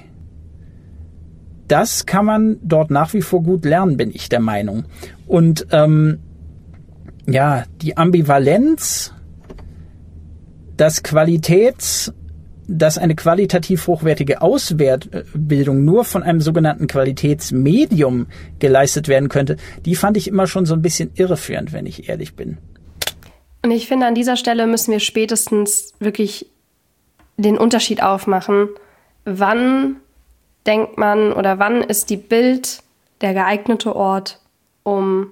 das kann man dort nach wie vor gut lernen, bin ich der Meinung. Und ähm, ja, die Ambivalenz, dass Qualitäts, dass eine qualitativ hochwertige Ausbildung nur von einem sogenannten Qualitätsmedium geleistet werden könnte, die fand ich immer schon so ein bisschen irreführend, wenn ich ehrlich bin. Und ich finde, an dieser Stelle müssen wir spätestens wirklich den Unterschied aufmachen, wann denkt man oder wann ist die Bild der geeignete Ort, um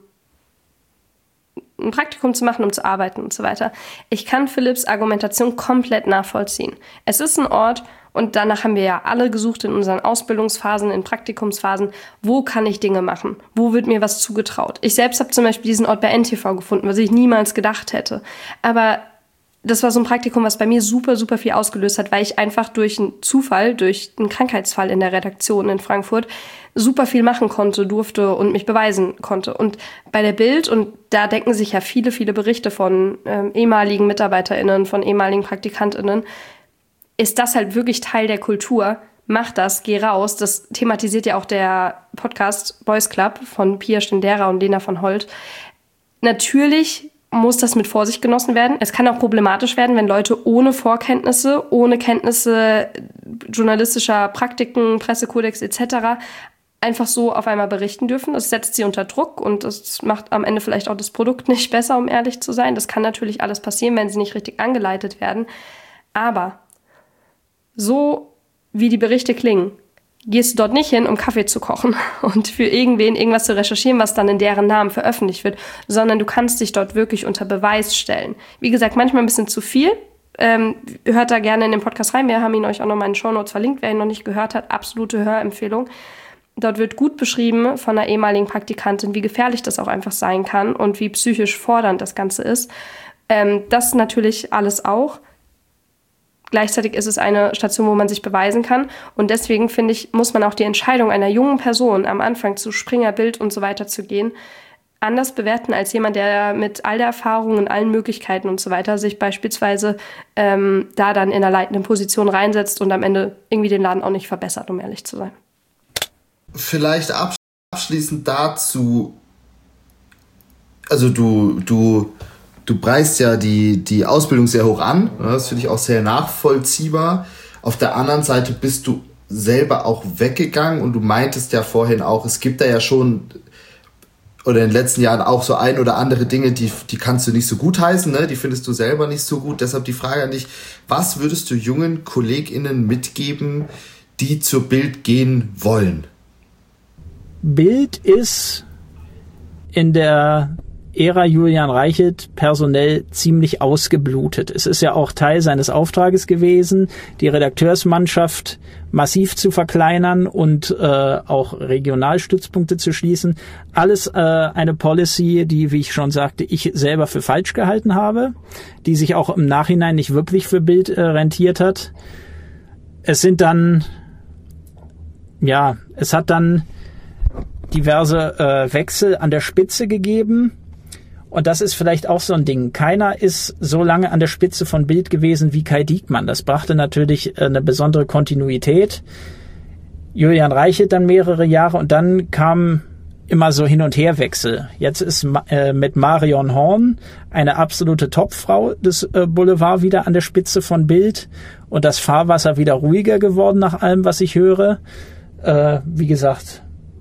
ein Praktikum zu machen, um zu arbeiten und so weiter. Ich kann Philipps Argumentation komplett nachvollziehen. Es ist ein Ort und danach haben wir ja alle gesucht in unseren Ausbildungsphasen, in Praktikumsphasen, wo kann ich Dinge machen? Wo wird mir was zugetraut? Ich selbst habe zum Beispiel diesen Ort bei N T V gefunden, was ich niemals gedacht hätte. Aber das war so ein Praktikum, was bei mir super, super viel ausgelöst hat, weil ich einfach durch einen Zufall, durch einen Krankheitsfall in der Redaktion in Frankfurt super viel machen konnte, durfte und mich beweisen konnte. Und bei der Bild, und da decken sich ja viele, viele Berichte von ähm, ehemaligen MitarbeiterInnen, von ehemaligen PraktikantInnen, ist das halt wirklich Teil der Kultur. Mach das, geh raus. Das thematisiert ja auch der Podcast Boys Club von Pia Stendera und Lena von Holt. Natürlich muss das mit Vorsicht genossen werden. Es kann auch problematisch werden, wenn Leute ohne Vorkenntnisse, ohne Kenntnisse journalistischer Praktiken, Pressekodex et cetera einfach so auf einmal berichten dürfen. Das setzt sie unter Druck und das macht am Ende vielleicht auch das Produkt nicht besser, um ehrlich zu sein. Das kann natürlich alles passieren, wenn sie nicht richtig angeleitet werden. Aber so wie die Berichte klingen, gehst du dort nicht hin, um Kaffee zu kochen und für irgendwen irgendwas zu recherchieren, was dann in deren Namen veröffentlicht wird, sondern du kannst dich dort wirklich unter Beweis stellen. Wie gesagt, manchmal ein bisschen zu viel. Ähm, hört da gerne in den Podcast rein. Wir haben ihn euch auch noch mal in den Shownotes verlinkt. Wer ihn noch nicht gehört hat, absolute Hörempfehlung. Dort wird gut beschrieben von einer ehemaligen Praktikantin, wie gefährlich das auch einfach sein kann und wie psychisch fordernd das Ganze ist. Ähm, das natürlich alles auch. Gleichzeitig ist es eine Station, wo man sich beweisen kann. Und deswegen, finde ich, muss man auch die Entscheidung einer jungen Person am Anfang zu Springer, Bild und so weiter zu gehen, anders bewerten als jemand, der mit all der Erfahrung und allen Möglichkeiten und so weiter sich beispielsweise ähm, da dann in einer leitenden Position reinsetzt und am Ende irgendwie den Laden auch nicht verbessert, um ehrlich zu sein. Vielleicht abschließend dazu, also du, du, du preist ja die, die Ausbildung sehr hoch an, das finde ich auch sehr nachvollziehbar. Auf der anderen Seite bist du selber auch weggegangen und du meintest ja vorhin auch, es gibt da ja schon, oder in den letzten Jahren auch so ein oder andere Dinge, die, die kannst du nicht so gut heißen, ne? Die findest du selber nicht so gut. Deshalb die Frage an dich, was würdest du jungen KollegInnen mitgeben, die zur Bild gehen wollen? Bild ist in der Ära Julian Reichelt personell ziemlich ausgeblutet. Es ist ja auch Teil seines Auftrages gewesen, die Redakteursmannschaft massiv zu verkleinern und äh, auch Regionalstützpunkte zu schließen. Alles äh, eine Policy, die, wie ich schon sagte, ich selber für falsch gehalten habe, die sich auch im Nachhinein nicht wirklich für Bild äh, rentiert hat. Es sind dann, ja, es hat dann diverse äh, Wechsel an der Spitze gegeben. Und das ist vielleicht auch so ein Ding. Keiner ist so lange an der Spitze von Bild gewesen wie Kai Diekmann. Das brachte natürlich eine besondere Kontinuität. Julian Reichelt dann mehrere Jahre und dann kam immer so Hin- und Herwechsel. Jetzt ist äh, mit Marion Horn eine absolute Topfrau des äh, Boulevard wieder an der Spitze von Bild und das Fahrwasser wieder ruhiger geworden nach allem, was ich höre. Äh, wie gesagt,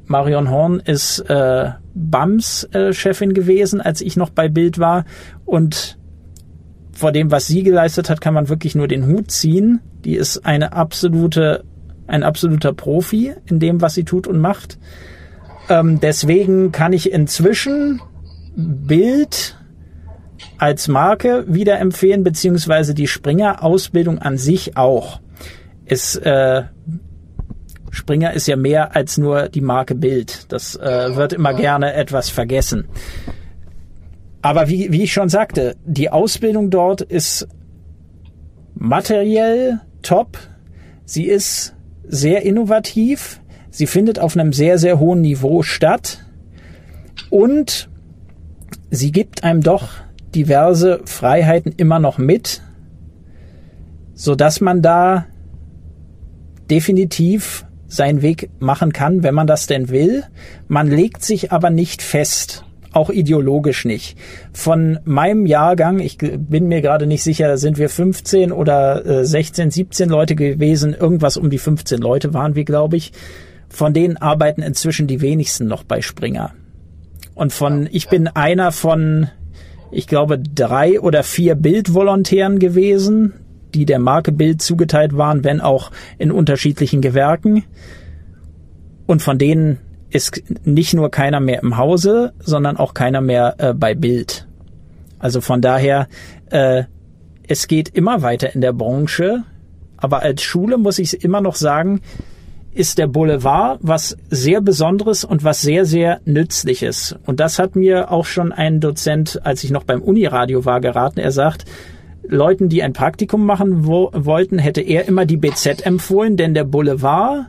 Marion Horn ist äh, B A M S-Chefin äh, gewesen, als ich noch bei Bild war. Und vor dem, was sie geleistet hat, kann man wirklich nur den Hut ziehen. Die ist eine absolute, ein absoluter Profi in dem, was sie tut und macht. Ähm, deswegen kann ich inzwischen Bild als Marke wieder empfehlen, beziehungsweise die Springer-Ausbildung an sich auch. Es, äh, Springer ist ja mehr als nur die Marke Bild. Das äh, wird immer gerne etwas vergessen. Aber wie, wie ich schon sagte, die Ausbildung dort ist materiell top. Sie ist sehr innovativ. Sie findet auf einem sehr, sehr hohen Niveau statt. Und sie gibt einem doch diverse Freiheiten immer noch mit, sodass man da definitiv seinen Weg machen kann, wenn man das denn will. Man legt sich aber nicht fest, auch ideologisch nicht. Von meinem Jahrgang, ich bin mir gerade nicht sicher, sind wir fünfzehn oder äh, sechzehn, siebzehn Leute gewesen, irgendwas um die fünfzehn Leute waren wir, glaube ich. Von denen arbeiten inzwischen die wenigsten noch bei Springer. Und von, ich bin einer von, ich glaube, drei oder vier Bildvolontären gewesen, die der Marke Bild zugeteilt waren, wenn auch in unterschiedlichen Gewerken. Und von denen ist nicht nur keiner mehr im Hause, sondern auch keiner mehr äh, bei Bild. Also von daher, äh, es geht immer weiter in der Branche. Aber als Schule muss ich immer noch sagen, ist der Boulevard was sehr Besonderes und was sehr, sehr Nützliches. Und das hat mir auch schon ein Dozent, als ich noch beim Uniradio war, geraten. Er sagt, Leuten, die ein Praktikum machen wo, wollten, hätte er immer die B Z empfohlen, denn der Boulevard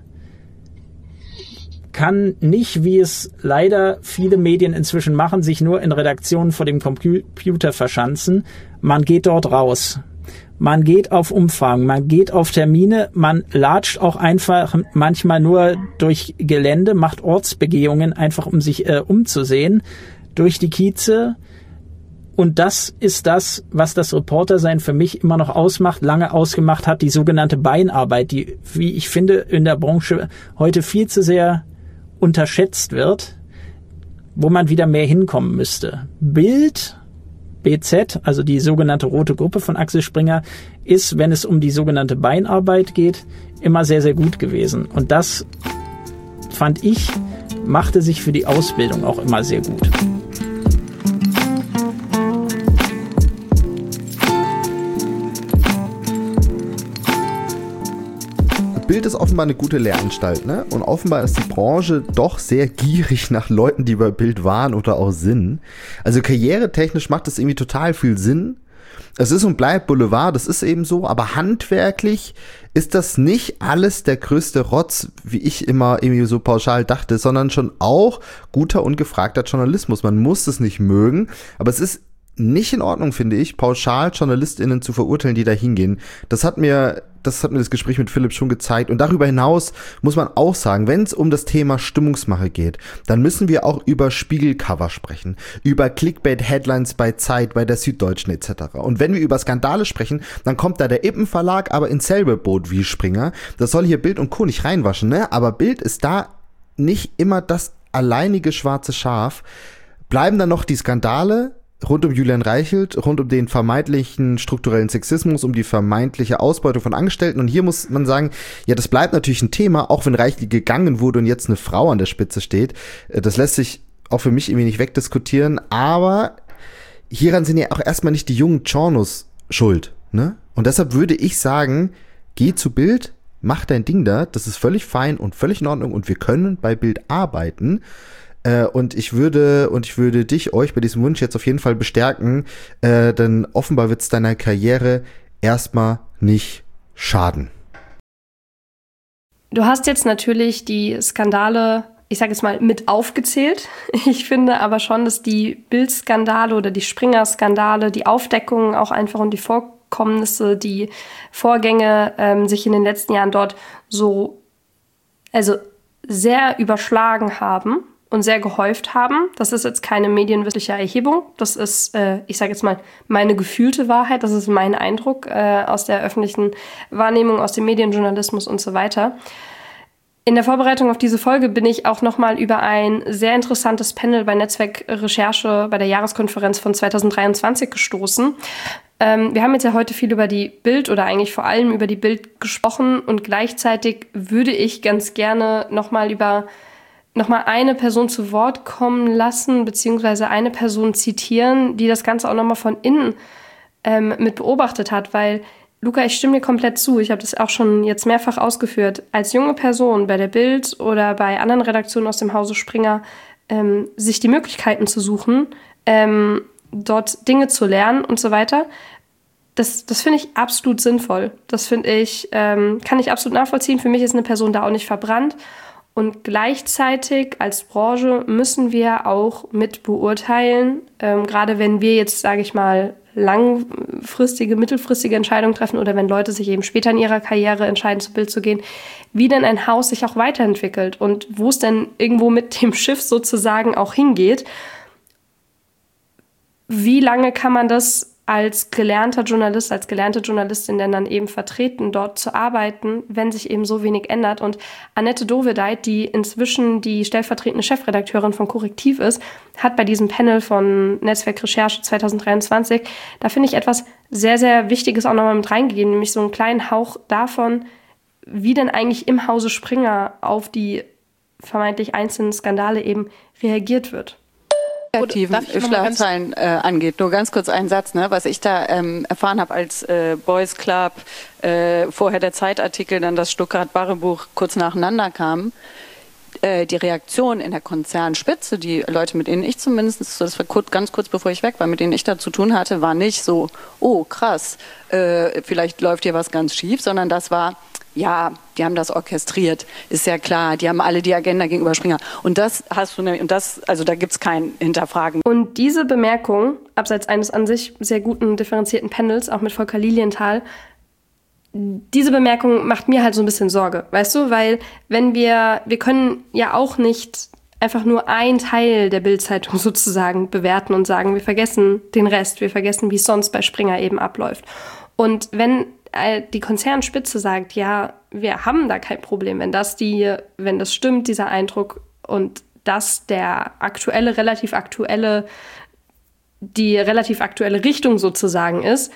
kann nicht, wie es leider viele Medien inzwischen machen, sich nur in Redaktionen vor dem Computer verschanzen. Man geht dort raus. Man geht auf Umfragen, man geht auf Termine, man latscht auch einfach manchmal nur durch Gelände, macht Ortsbegehungen, einfach um sich äh, umzusehen, durch die Kieze. Und das ist das, was das Reportersein für mich immer noch ausmacht, lange ausgemacht hat, die sogenannte Beinarbeit, die, wie ich finde, in der Branche heute viel zu sehr unterschätzt wird, wo man wieder mehr hinkommen müsste. Bild, B Z, also die sogenannte rote Gruppe von Axel Springer, ist, wenn es um die sogenannte Beinarbeit geht, immer sehr, sehr gut gewesen. Und das, fand ich, machte sich für die Ausbildung auch immer sehr gut. Bild ist offenbar eine gute Lehranstalt, ne? Und offenbar ist die Branche doch sehr gierig nach Leuten, die bei Bild waren oder auch sind. Also karrieretechnisch macht das irgendwie total viel Sinn. Es ist und bleibt Boulevard, das ist eben so, aber handwerklich ist das nicht alles der größte Rotz, wie ich immer irgendwie so pauschal dachte, sondern schon auch guter und gefragter Journalismus. Man muss es nicht mögen, aber es ist nicht in Ordnung, finde ich, pauschal JournalistInnen zu verurteilen, die da hingehen. Das hat mir, das hat mir das Gespräch mit Philipp schon gezeigt. Und darüber hinaus muss man auch sagen, wenn es um das Thema Stimmungsmache geht, dann müssen wir auch über Spiegelcover sprechen, über Clickbait-Headlines bei Zeit, bei der Süddeutschen et cetera. Und wenn wir über Skandale sprechen, dann kommt da der Ippen Verlag aber ins selbe Boot wie Springer. Das soll hier Bild und Co. nicht reinwaschen, ne? Aber Bild ist da nicht immer das alleinige schwarze Schaf. Bleiben dann noch die Skandale rund um Julian Reichelt, rund um den vermeintlichen strukturellen Sexismus, um die vermeintliche Ausbeutung von Angestellten. Und hier muss man sagen, ja, das bleibt natürlich ein Thema, auch wenn Reichelt gegangen wurde und jetzt eine Frau an der Spitze steht. Das lässt sich auch für mich irgendwie nicht wegdiskutieren. Aber hieran sind ja auch erstmal nicht die jungen Giornos schuld, ne? Und deshalb würde ich sagen, geh zu Bild, mach dein Ding da. Das ist völlig fein und völlig in Ordnung und wir können bei Bild arbeiten. Und ich würde und ich würde dich, euch bei diesem Wunsch jetzt auf jeden Fall bestärken, äh, denn offenbar wird es deiner Karriere erstmal nicht schaden. Du hast jetzt natürlich die Skandale, ich sage jetzt mal, mit aufgezählt. Ich finde aber schon, dass die Bild-Skandale oder die Springer-Skandale, die Aufdeckungen auch einfach und die Vorkommnisse, die Vorgänge ähm, sich in den letzten Jahren dort so, also sehr überschlagen haben und sehr gehäuft haben. Das ist jetzt keine medienwissenschaftliche Erhebung. Das ist, äh, ich sage jetzt mal, meine gefühlte Wahrheit. Das ist mein Eindruck äh, aus der öffentlichen Wahrnehmung, aus dem Medienjournalismus und so weiter. In der Vorbereitung auf diese Folge bin ich auch nochmal über ein sehr interessantes Panel bei Netzwerk Recherche bei der Jahreskonferenz von zwanzig dreiundzwanzig gestoßen. Ähm, wir haben jetzt ja heute viel über die Bild oder eigentlich vor allem über die Bild gesprochen und gleichzeitig würde ich ganz gerne nochmal über nochmal eine Person zu Wort kommen lassen, beziehungsweise eine Person zitieren, die das Ganze auch nochmal von innen ähm, mit beobachtet hat, weil Luca, ich stimme dir komplett zu. Ich habe das auch schon jetzt mehrfach ausgeführt. Als junge Person bei der Bild oder bei anderen Redaktionen aus dem Hause Springer ähm, sich die Möglichkeiten zu suchen, ähm, dort Dinge zu lernen und so weiter, das, das finde ich absolut sinnvoll. Das finde ich, ähm, kann ich absolut nachvollziehen. Für mich ist eine Person da auch nicht verbrannt. Und gleichzeitig als Branche müssen wir auch mit beurteilen, ähm, gerade wenn wir jetzt, sage ich mal, langfristige, mittelfristige Entscheidungen treffen oder wenn Leute sich eben später in ihrer Karriere entscheiden, zu Bild zu gehen, wie denn ein Haus sich auch weiterentwickelt und wo es denn irgendwo mit dem Schiff sozusagen auch hingeht. Wie lange kann man das als gelernter Journalist, als gelernte Journalistin denn dann eben vertreten, dort zu arbeiten, wenn sich eben so wenig ändert? Und Annette Dovedeit, die inzwischen die stellvertretende Chefredakteurin von Korrektiv ist, hat bei diesem Panel von Netzwerk Recherche zwanzig dreiundzwanzig, da finde ich etwas sehr, sehr Wichtiges auch nochmal mit reingegeben, nämlich so einen kleinen Hauch davon, wie denn eigentlich im Hause Springer auf die vermeintlich einzelnen Skandale eben reagiert wird. Schlagzeilen äh, angeht. Nur ganz kurz einen Satz, ne, was ich da ähm, erfahren habe als äh, Boys Club, äh, vorher der Zeitartikel, dann das Stuttgart-Barre-Buch kurz nacheinander kam. Äh, die Reaktion in der Konzernspitze, die Leute, mit denen ich zumindest, das war kurz, ganz kurz bevor ich weg war, mit denen ich da zu tun hatte, war nicht so, oh krass, äh, vielleicht läuft hier was ganz schief, sondern das war, ja, die haben das orchestriert, ist ja klar, die haben alle die Agenda gegenüber Springer. Und das hast du, ne, und das, also da gibt es kein Hinterfragen. Und diese Bemerkung, abseits eines an sich sehr guten, differenzierten Panels, auch mit Volker Lilienthal, diese Bemerkung macht mir halt so ein bisschen Sorge, weißt du? Weil wenn wir, wir können ja auch nicht einfach nur einen Teil der Bild-Zeitung sozusagen bewerten und sagen, wir vergessen den Rest, wir vergessen, wie es sonst bei Springer eben abläuft. Und wenn die Konzernspitze sagt, ja, wir haben da kein Problem, wenn das die, wenn das stimmt, dieser Eindruck und das der aktuelle, relativ aktuelle, die relativ aktuelle Richtung sozusagen ist,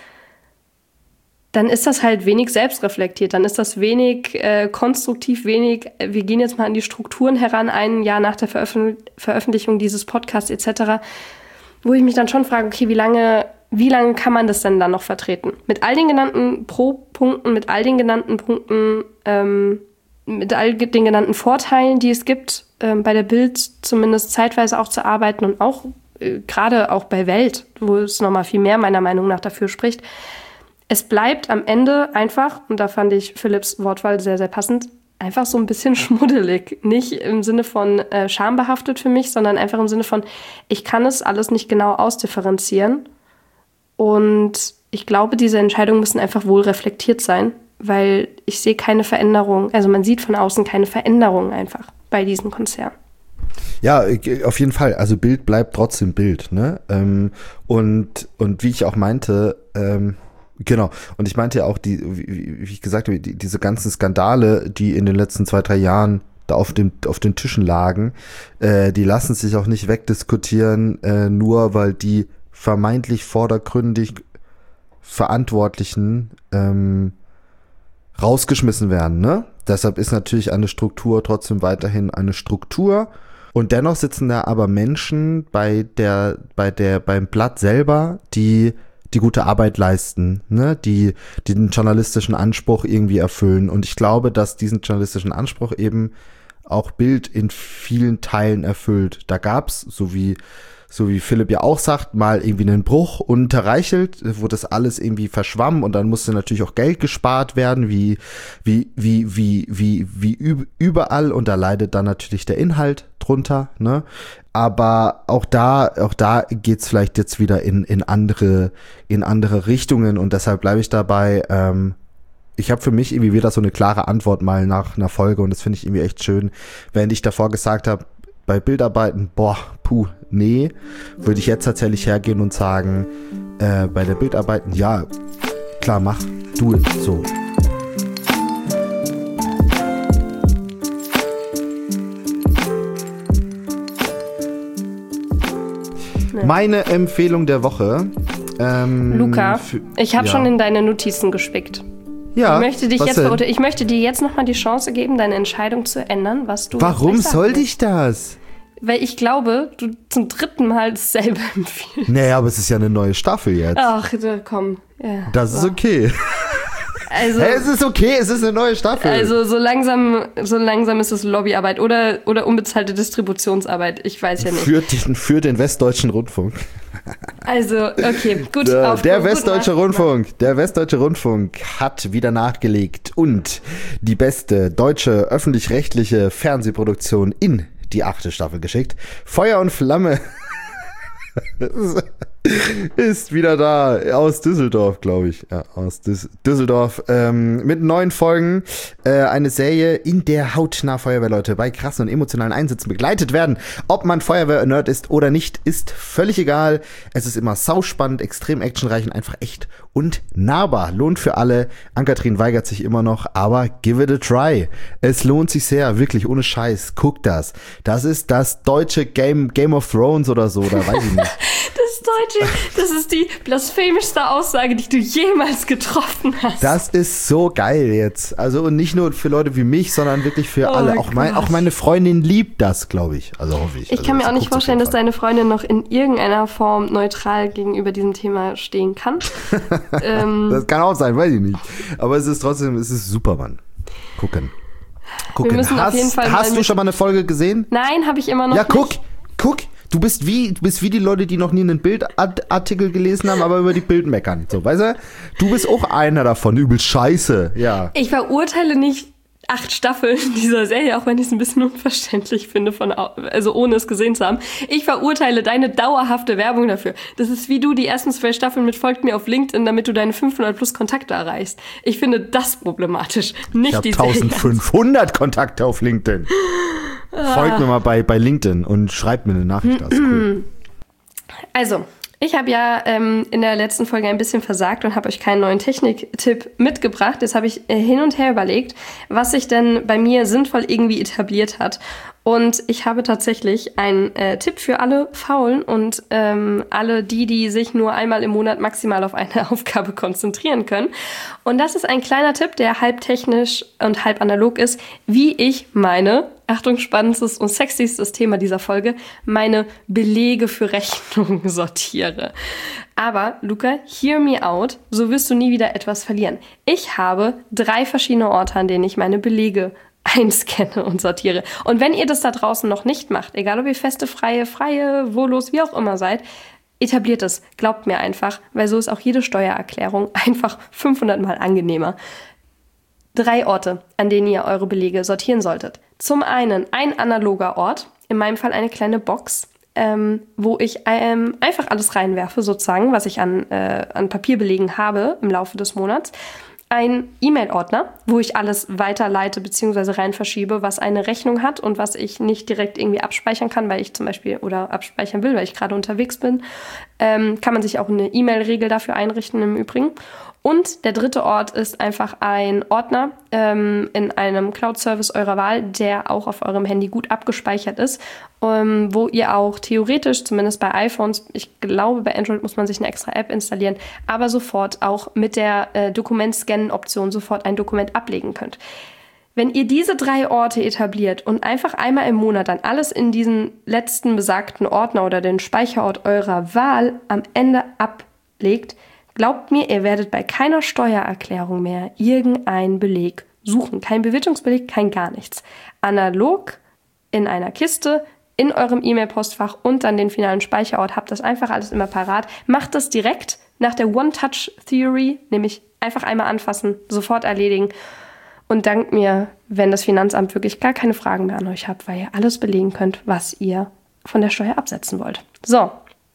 dann ist das halt wenig selbstreflektiert, dann ist das wenig äh, konstruktiv, wenig, wir gehen jetzt mal an die Strukturen heran, ein Jahr nach der Veröffentlich- Veröffentlichung dieses Podcasts et cetera, wo ich mich dann schon frage, okay, wie lange Wie lange kann man das denn dann noch vertreten? Mit all den genannten Pro-Punkten, mit all den genannten Punkten, ähm, mit all den genannten Vorteilen, die es gibt, ähm, bei der Bild zumindest zeitweise auch zu arbeiten und auch äh, gerade auch bei Welt, wo es nochmal viel mehr meiner Meinung nach dafür spricht. Es bleibt am Ende einfach, und da fand ich Philipps Wortwahl sehr, sehr passend, einfach so ein bisschen schmuddelig. Nicht im Sinne von äh, schambehaftet für mich, sondern einfach im Sinne von, ich kann es alles nicht genau ausdifferenzieren. Und ich glaube, diese Entscheidungen müssen einfach wohl reflektiert sein, weil ich sehe keine Veränderung, also man sieht von außen keine Veränderung einfach bei diesem Konzern. Ja, auf jeden Fall. Also Bild bleibt trotzdem Bild, ne? Ähm, und, und wie ich auch meinte, ähm, genau, und ich meinte ja auch, die, wie, wie ich gesagt habe, die, diese ganzen Skandale, die in den letzten zwei, drei Jahren da auf den, auf den Tischen lagen, äh, die lassen sich auch nicht wegdiskutieren, äh, nur weil die vermeintlich vordergründig Verantwortlichen ähm, rausgeschmissen werden, ne? Deshalb ist natürlich eine Struktur trotzdem weiterhin eine Struktur. Und dennoch sitzen da aber Menschen bei der, bei der, beim Blatt selber, die die gute Arbeit leisten, ne? Die, die den journalistischen Anspruch irgendwie erfüllen. Und ich glaube, dass diesen journalistischen Anspruch eben auch Bild in vielen Teilen erfüllt. Da gab's, so wie so wie Philipp ja auch sagt, mal irgendwie einen Bruch unter Reichelt, wo das alles irgendwie verschwamm und dann musste natürlich auch Geld gespart werden, wie wie wie wie wie wie überall, und da leidet dann natürlich der Inhalt drunter, ne? Aber auch da auch da geht's vielleicht jetzt wieder in in andere in andere Richtungen, und deshalb bleibe ich dabei. Ähm, ich habe für mich irgendwie wieder so eine klare Antwort mal nach einer Folge, und das finde ich irgendwie echt schön. Wenn ich davor gesagt habe, bei Bildarbeiten, boah, puh, nee, würde ich jetzt tatsächlich hergehen und sagen, äh, bei der Bildarbeiten, ja, klar, mach, du, so. Nee. Meine Empfehlung der Woche. Ähm, Luca, für, ich habe ja. schon in deine Notizen gespickt. Ja, Ich möchte, dich was jetzt, denn? verurte- ich möchte dir jetzt nochmal die Chance geben, deine Entscheidung zu ändern, was du Warum gleich sagen sollte willst. ich das? Weil ich glaube, du zum dritten Mal dasselbe empfiehlst. Naja, aber es ist ja eine neue Staffel jetzt. Ach, komm. Ja. Das ist okay. Also, Hey, es ist okay, es ist eine neue Staffel. also so langsam, so langsam ist es Lobbyarbeit oder, oder unbezahlte Distributionsarbeit. Ich weiß ja nicht. für, den, für den Westdeutschen Rundfunk. Also, okay, gut. Der, auf, der gut Westdeutsche nach- Rundfunk, der Westdeutsche Rundfunk hat wieder nachgelegt und die beste deutsche öffentlich-rechtliche Fernsehproduktion in die achte Staffel geschickt. Feuer und Flamme ist wieder da, aus Düsseldorf, glaube ich. Ja, aus Düs- Düsseldorf. Ähm, mit neun Folgen. Äh, eine Serie, in der hautnah Feuerwehrleute bei krassen und emotionalen Einsätzen begleitet werden. Ob man Feuerwehr-Nerd ist oder nicht, ist völlig egal. Es ist immer sauspannend, extrem actionreich und einfach echt und nahbar. Lohnt für alle. Ann-Kathrin weigert sich immer noch, aber give it a try. Es lohnt sich sehr, wirklich, ohne Scheiß. Guckt das. Das ist das deutsche Game, Game of Thrones oder so, oder weiß ich nicht. Das Deutsche, das ist die blasphemischste Aussage, die du jemals getroffen hast. Das ist so geil jetzt. Also und nicht nur für Leute wie mich, sondern wirklich für Oh alle. Auch, mein, Gott. auch meine Freundin liebt das, glaube ich. Also hoffe ich. Ich also, kann mir sie auch nicht guckt's auf vorstellen, jeden dass Fall. deine Freundin noch in irgendeiner Form neutral gegenüber diesem Thema stehen kann. ähm, Das kann auch sein, weiß ich nicht. Aber es ist trotzdem, es ist super, Mann. Gucken. Gucken. Wir müssen auf hast jeden Fall hast mal du mit- schon mal eine Folge gesehen? nein, habe ich immer noch Ja, nicht. guck, guck. Du bist wie, du bist wie die Leute, die noch nie einen Bildartikel gelesen haben, aber über die Bild meckern. So, weißt du? Du bist auch einer davon. Übel scheiße. Ja. Ich verurteile nicht acht Staffeln dieser Serie, auch wenn ich es ein bisschen unverständlich finde, von, au- also ohne es gesehen zu haben. Ich verurteile deine dauerhafte Werbung dafür. Das ist wie du die ersten zwei Staffeln mit Folgt mir auf LinkedIn, damit du deine fünfhundert plus Kontakte erreichst. Ich finde das problematisch, nicht Ich habe die Serie. eintausendfünfhundert Kontakte auf LinkedIn. Folgt mir mal bei, bei LinkedIn und schreibt mir eine Nachricht. Das ist cool. Also, ich habe ja ähm, in der letzten Folge ein bisschen versagt und habe euch keinen neuen Techniktipp mitgebracht. Jetzt habe ich äh, hin und her überlegt, was sich denn bei mir sinnvoll irgendwie etabliert hat. Und ich habe tatsächlich einen äh, Tipp für alle Faulen und ähm, alle die, die sich nur einmal im Monat maximal auf eine Aufgabe konzentrieren können. Und das ist ein kleiner Tipp, der halb technisch und halb analog ist, wie ich meine, Achtung, spannendstes und sexystes Thema dieser Folge, meine Belege für Rechnungen sortiere. Aber, Luca, hear me out, so wirst du nie wieder etwas verlieren. Ich habe drei verschiedene Orte, an denen ich meine Belege einscanne und sortiere. Und wenn ihr das da draußen noch nicht macht, egal ob ihr feste, freie, freie, wohllos, wie auch immer seid, etabliert es. Glaubt mir einfach, weil so ist auch jede Steuererklärung einfach fünfhundert Mal angenehmer. Drei Orte, an denen ihr eure Belege sortieren solltet. Zum einen ein analoger Ort, in meinem Fall eine kleine Box, ähm, wo ich ähm, einfach alles reinwerfe, sozusagen, was ich an, äh, an Papierbelegen habe im Laufe des Monats. Ein E-Mail-Ordner, wo ich alles weiterleite bzw. rein verschiebe, was eine Rechnung hat und was ich nicht direkt irgendwie abspeichern kann, weil ich zum Beispiel oder abspeichern will, weil ich gerade unterwegs bin. Ähm, kann man sich auch eine E-Mail-Regel dafür einrichten im Übrigen. Und der dritte Ort ist einfach ein Ordner ähm, in einem Cloud-Service eurer Wahl, der auch auf eurem Handy gut abgespeichert ist, ähm, wo ihr auch theoretisch, zumindest bei iPhones, ich glaube bei Android muss man sich eine extra App installieren, aber sofort auch mit der äh, Dokument-Scannen-Option sofort ein Dokument ablegen könnt. Wenn ihr diese drei Orte etabliert und einfach einmal im Monat dann alles in diesen letzten besagten Ordner oder den Speicherort eurer Wahl am Ende ablegt, glaubt mir, ihr werdet bei keiner Steuererklärung mehr irgendeinen Beleg suchen. Kein Bewirtungsbeleg, kein gar nichts. Analog in einer Kiste, in eurem E-Mail-Postfach und dann den finalen Speicherort. Habt das einfach alles immer parat. Macht das direkt nach der One-Touch-Theory, nämlich einfach einmal anfassen, sofort erledigen. Und dankt mir, wenn das Finanzamt wirklich gar keine Fragen mehr an euch habt, weil ihr alles belegen könnt, was ihr von der Steuer absetzen wollt. So.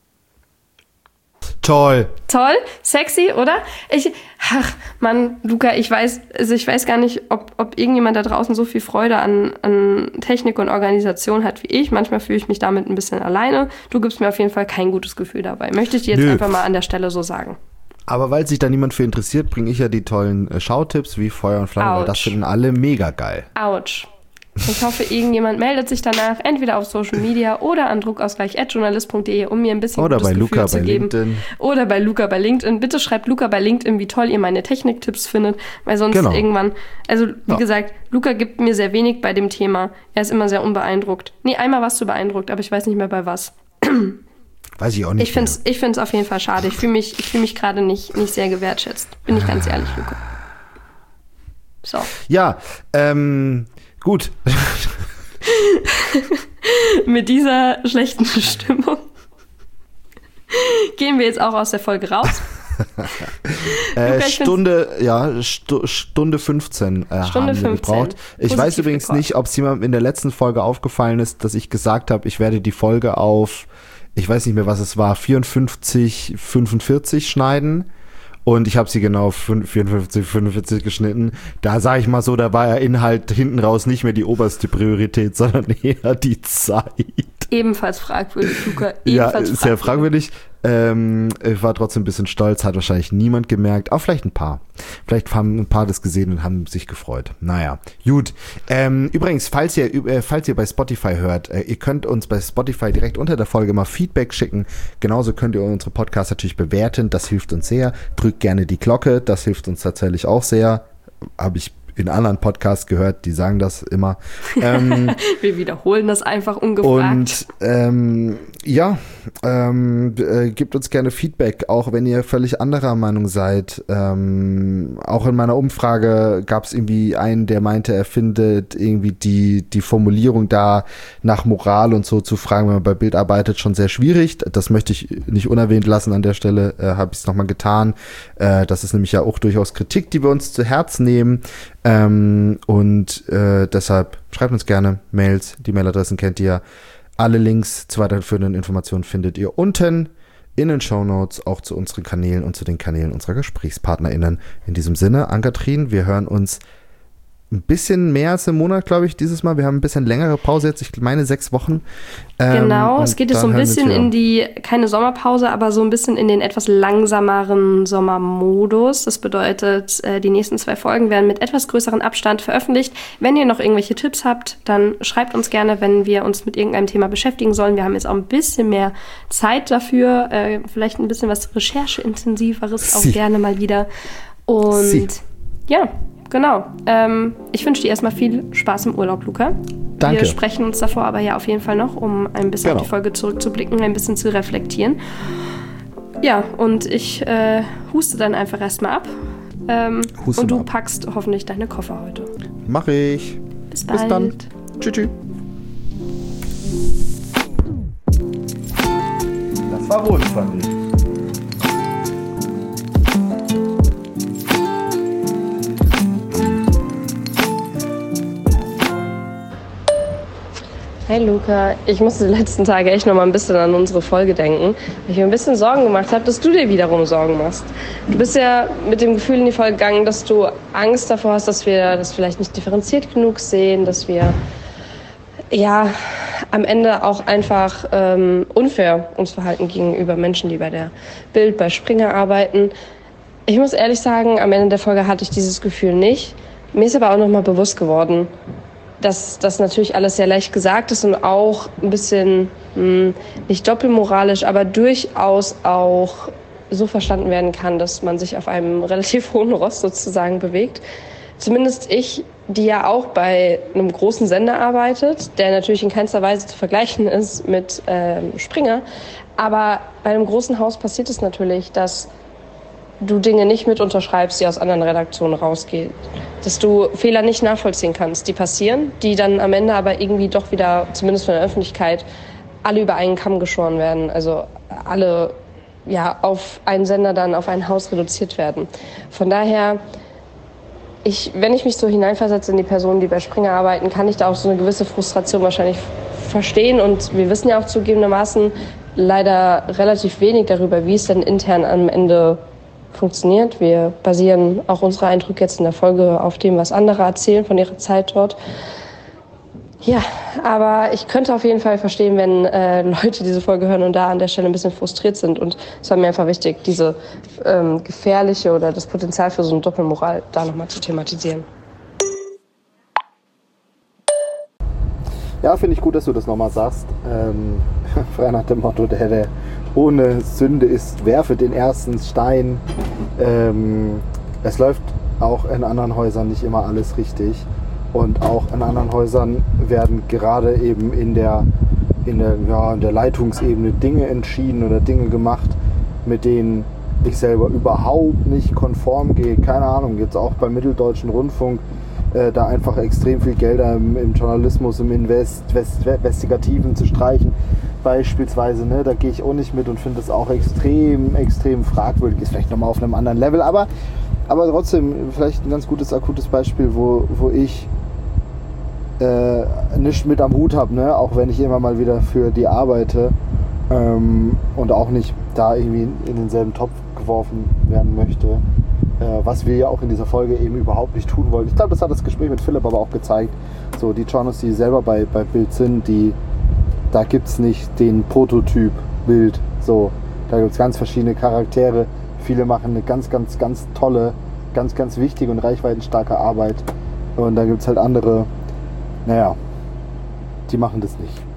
Toll. Toll, sexy, oder? Ich, ach, Mann, Luca, ich weiß, also ich weiß gar nicht, ob, ob irgendjemand da draußen so viel Freude an, an Technik und Organisation hat wie ich. Manchmal fühle ich mich damit ein bisschen alleine. Du gibst mir auf jeden Fall kein gutes Gefühl dabei. Möchte ich dir jetzt Nö. einfach mal an der Stelle so sagen. Aber weil sich da niemand für interessiert, bringe ich ja die tollen äh, Schautipps wie Feuer und Flamme, weil Autsch. das finden alle mega geil. Autsch. Ich hoffe, irgendjemand meldet sich danach, entweder auf Social Media oder an druckausgleich at journalist punkt de, um mir ein bisschen oder gutes bei Gefühl Luca zu bei geben. LinkedIn. Oder bei Luca bei LinkedIn. Bitte schreibt Luca bei LinkedIn, wie toll ihr meine Techniktipps findet, weil sonst Genau. irgendwann, also wie Ja. gesagt, Luca gibt mir sehr wenig bei dem Thema. Er ist immer sehr unbeeindruckt. Nee, einmal warst du beeindruckt, aber ich weiß nicht mehr bei was. Weiß ich auch nicht. Ich finde es ich find's auf jeden Fall schade. Ich fühle mich, ich fühl mich gerade nicht, nicht sehr gewertschätzt. Bin ich ganz ehrlich, Luca. So. Ja, ähm, gut. Mit dieser schlechten Stimmung gehen wir jetzt auch aus der Folge raus. Äh, Luca, ich Stunde, ja, Stu, Stunde fünfzehn äh, Stunde haben wir fünfzehn. gebraucht. Ich Positiv weiß übrigens Rekord. nicht, ob es jemandem in der letzten Folge aufgefallen ist, dass ich gesagt habe, ich werde die Folge auf, ich weiß nicht mehr, was es war, vierundfünfzig, fünfundvierzig schneiden. Und ich habe sie genau auf vierundfünfzig, fünfundvierzig geschnitten. Da sage ich mal so, da war ja Inhalt hinten raus nicht mehr die oberste Priorität, sondern eher die Zeit. Ebenfalls fragwürdig, Luca. Ja, Ebenfalls sehr fragwürdig. Ähm, ich war trotzdem ein bisschen stolz, hat wahrscheinlich niemand gemerkt, aber vielleicht ein paar. Vielleicht haben ein paar das gesehen und haben sich gefreut. Naja, gut. Ähm, übrigens, falls ihr, äh, falls ihr bei Spotify hört, äh, ihr könnt uns bei Spotify direkt unter der Folge mal Feedback schicken. Genauso könnt ihr unsere Podcasts natürlich bewerten, das hilft uns sehr. Drückt gerne die Glocke, das hilft uns tatsächlich auch sehr. Habe ich in anderen Podcasts gehört, die sagen das immer. Ähm, Wir wiederholen das einfach ungefragt. und ähm, ja, ähm, äh, gebt uns gerne Feedback, auch wenn ihr völlig anderer Meinung seid. Ähm, auch in meiner Umfrage gab es irgendwie einen, der meinte, er findet irgendwie die, die Formulierung da nach Moral und so zu fragen, wenn man bei Bild arbeitet, schon sehr schwierig. Das möchte ich nicht unerwähnt lassen an der Stelle, äh, habe ich es nochmal getan. Äh, das ist nämlich ja auch durchaus Kritik, die wir uns zu Herz nehmen. Ähm, und äh, deshalb schreibt uns gerne Mails, die Mailadressen kennt ihr. Alle Links zu weiterführenden Informationen findet ihr unten in den Shownotes, auch zu unseren Kanälen und zu den Kanälen unserer GesprächspartnerInnen. In diesem Sinne, Ann-Kathrin, wir hören uns ein bisschen mehr als im Monat, glaube ich, dieses Mal. Wir haben ein bisschen längere Pause jetzt, ich meine sechs Wochen. Ähm, Genau, es geht jetzt so ein bisschen in die, keine Sommerpause, aber so ein bisschen in den etwas langsameren Sommermodus. Das bedeutet, äh, die nächsten zwei Folgen werden mit etwas größerem Abstand veröffentlicht. Wenn ihr noch irgendwelche Tipps habt, dann schreibt uns gerne, wenn wir uns mit irgendeinem Thema beschäftigen sollen. Wir haben jetzt auch ein bisschen mehr Zeit dafür, äh, vielleicht ein bisschen was Rechercheintensiveres auch Sie. gerne mal wieder. Und Sie. ja, genau. Ähm, ich wünsche dir erstmal viel Spaß im Urlaub, Luca. Danke. Wir sprechen uns davor aber ja auf jeden Fall noch, um ein bisschen Genau. auf die Folge zurückzublicken, ein bisschen zu reflektieren. Ja, und ich äh, huste dann einfach erstmal ab. Ähm, Huste und du mal ab. packst hoffentlich deine Koffer heute. Mach ich. Bis bald. Bis dann. Tschüss. Tschüss. Das war rund, fand ich. Hey Luca, ich musste die letzten Tage echt noch mal ein bisschen an unsere Folge denken, weil ich mir ein bisschen Sorgen gemacht habe, dass du dir wiederum Sorgen machst. Du bist ja mit dem Gefühl in die Folge gegangen, dass du Angst davor hast, dass wir das vielleicht nicht differenziert genug sehen, dass wir ja am Ende auch einfach ähm, unfair uns verhalten gegenüber Menschen, die bei der Bild, bei Springer arbeiten. Ich muss ehrlich sagen, am Ende der Folge hatte ich dieses Gefühl nicht. Mir ist aber auch noch mal bewusst geworden, dass das natürlich alles sehr leicht gesagt ist und auch ein bisschen, mh, nicht doppelmoralisch, aber durchaus auch so verstanden werden kann, dass man sich auf einem relativ hohen Ross sozusagen bewegt. Zumindest ich, die ja auch bei einem großen Sender arbeitet, der natürlich in keinster Weise zu vergleichen ist mit ähm, Springer. Aber bei einem großen Haus passiert es natürlich, dass du Dinge nicht mit unterschreibst, die aus anderen Redaktionen rausgehen. Dass du Fehler nicht nachvollziehen kannst, die passieren, die dann am Ende aber irgendwie doch wieder, zumindest von der Öffentlichkeit, alle über einen Kamm geschoren werden. Also alle ja, auf einen Sender dann, auf ein Haus reduziert werden. Von daher, ich, wenn ich mich so hineinversetze in die Personen, die bei Springer arbeiten, kann ich da auch so eine gewisse Frustration wahrscheinlich verstehen. Und wir wissen ja auch zugegebenermaßen leider relativ wenig darüber, wie es denn intern am Ende funktioniert. Wir basieren auch unsere Eindrücke jetzt in der Folge auf dem, was andere erzählen von ihrer Zeit dort. Ja, aber ich könnte auf jeden Fall verstehen, wenn äh, Leute diese Folge hören und da an der Stelle ein bisschen frustriert sind. Und es war mir einfach wichtig, diese ähm, gefährliche oder das Potenzial für so eine Doppelmoral da nochmal zu thematisieren. Ja, finde ich gut, dass du das nochmal sagst. Ähm, frei nach dem Motto, der, der ohne Sünde ist, werfe den ersten Stein. Ähm, es läuft auch in anderen Häusern nicht immer alles richtig. Und auch in anderen Häusern werden gerade eben in der, in der, ja, in der Leitungsebene Dinge entschieden oder Dinge gemacht, mit denen ich selber überhaupt nicht konform gehe. Keine Ahnung, jetzt auch beim Mitteldeutschen Rundfunk, äh, da einfach extrem viel Gelder im, im Journalismus, im Invest, West, Investigativen zu streichen, beispielsweise, ne, da gehe ich auch nicht mit und finde das auch extrem, extrem fragwürdig. Ist vielleicht nochmal auf einem anderen Level, aber, aber trotzdem vielleicht ein ganz gutes, akutes Beispiel, wo, wo ich äh, nichts mit am Hut habe, ne, auch wenn ich immer mal wieder für die arbeite ähm, und auch nicht da irgendwie in, in denselben Topf geworfen werden möchte, äh, was wir ja auch in dieser Folge eben überhaupt nicht tun wollen. Ich glaube, das hat das Gespräch mit Philipp aber auch gezeigt. So, die Journalists, die selber bei, bei Bild sind, die, da gibt es nicht den Prototyp Bild. So, da gibt es ganz verschiedene Charaktere. Viele machen eine ganz, ganz, ganz tolle, ganz, ganz wichtige und reichweitenstarke Arbeit. Und da gibt es halt andere, naja, die machen das nicht.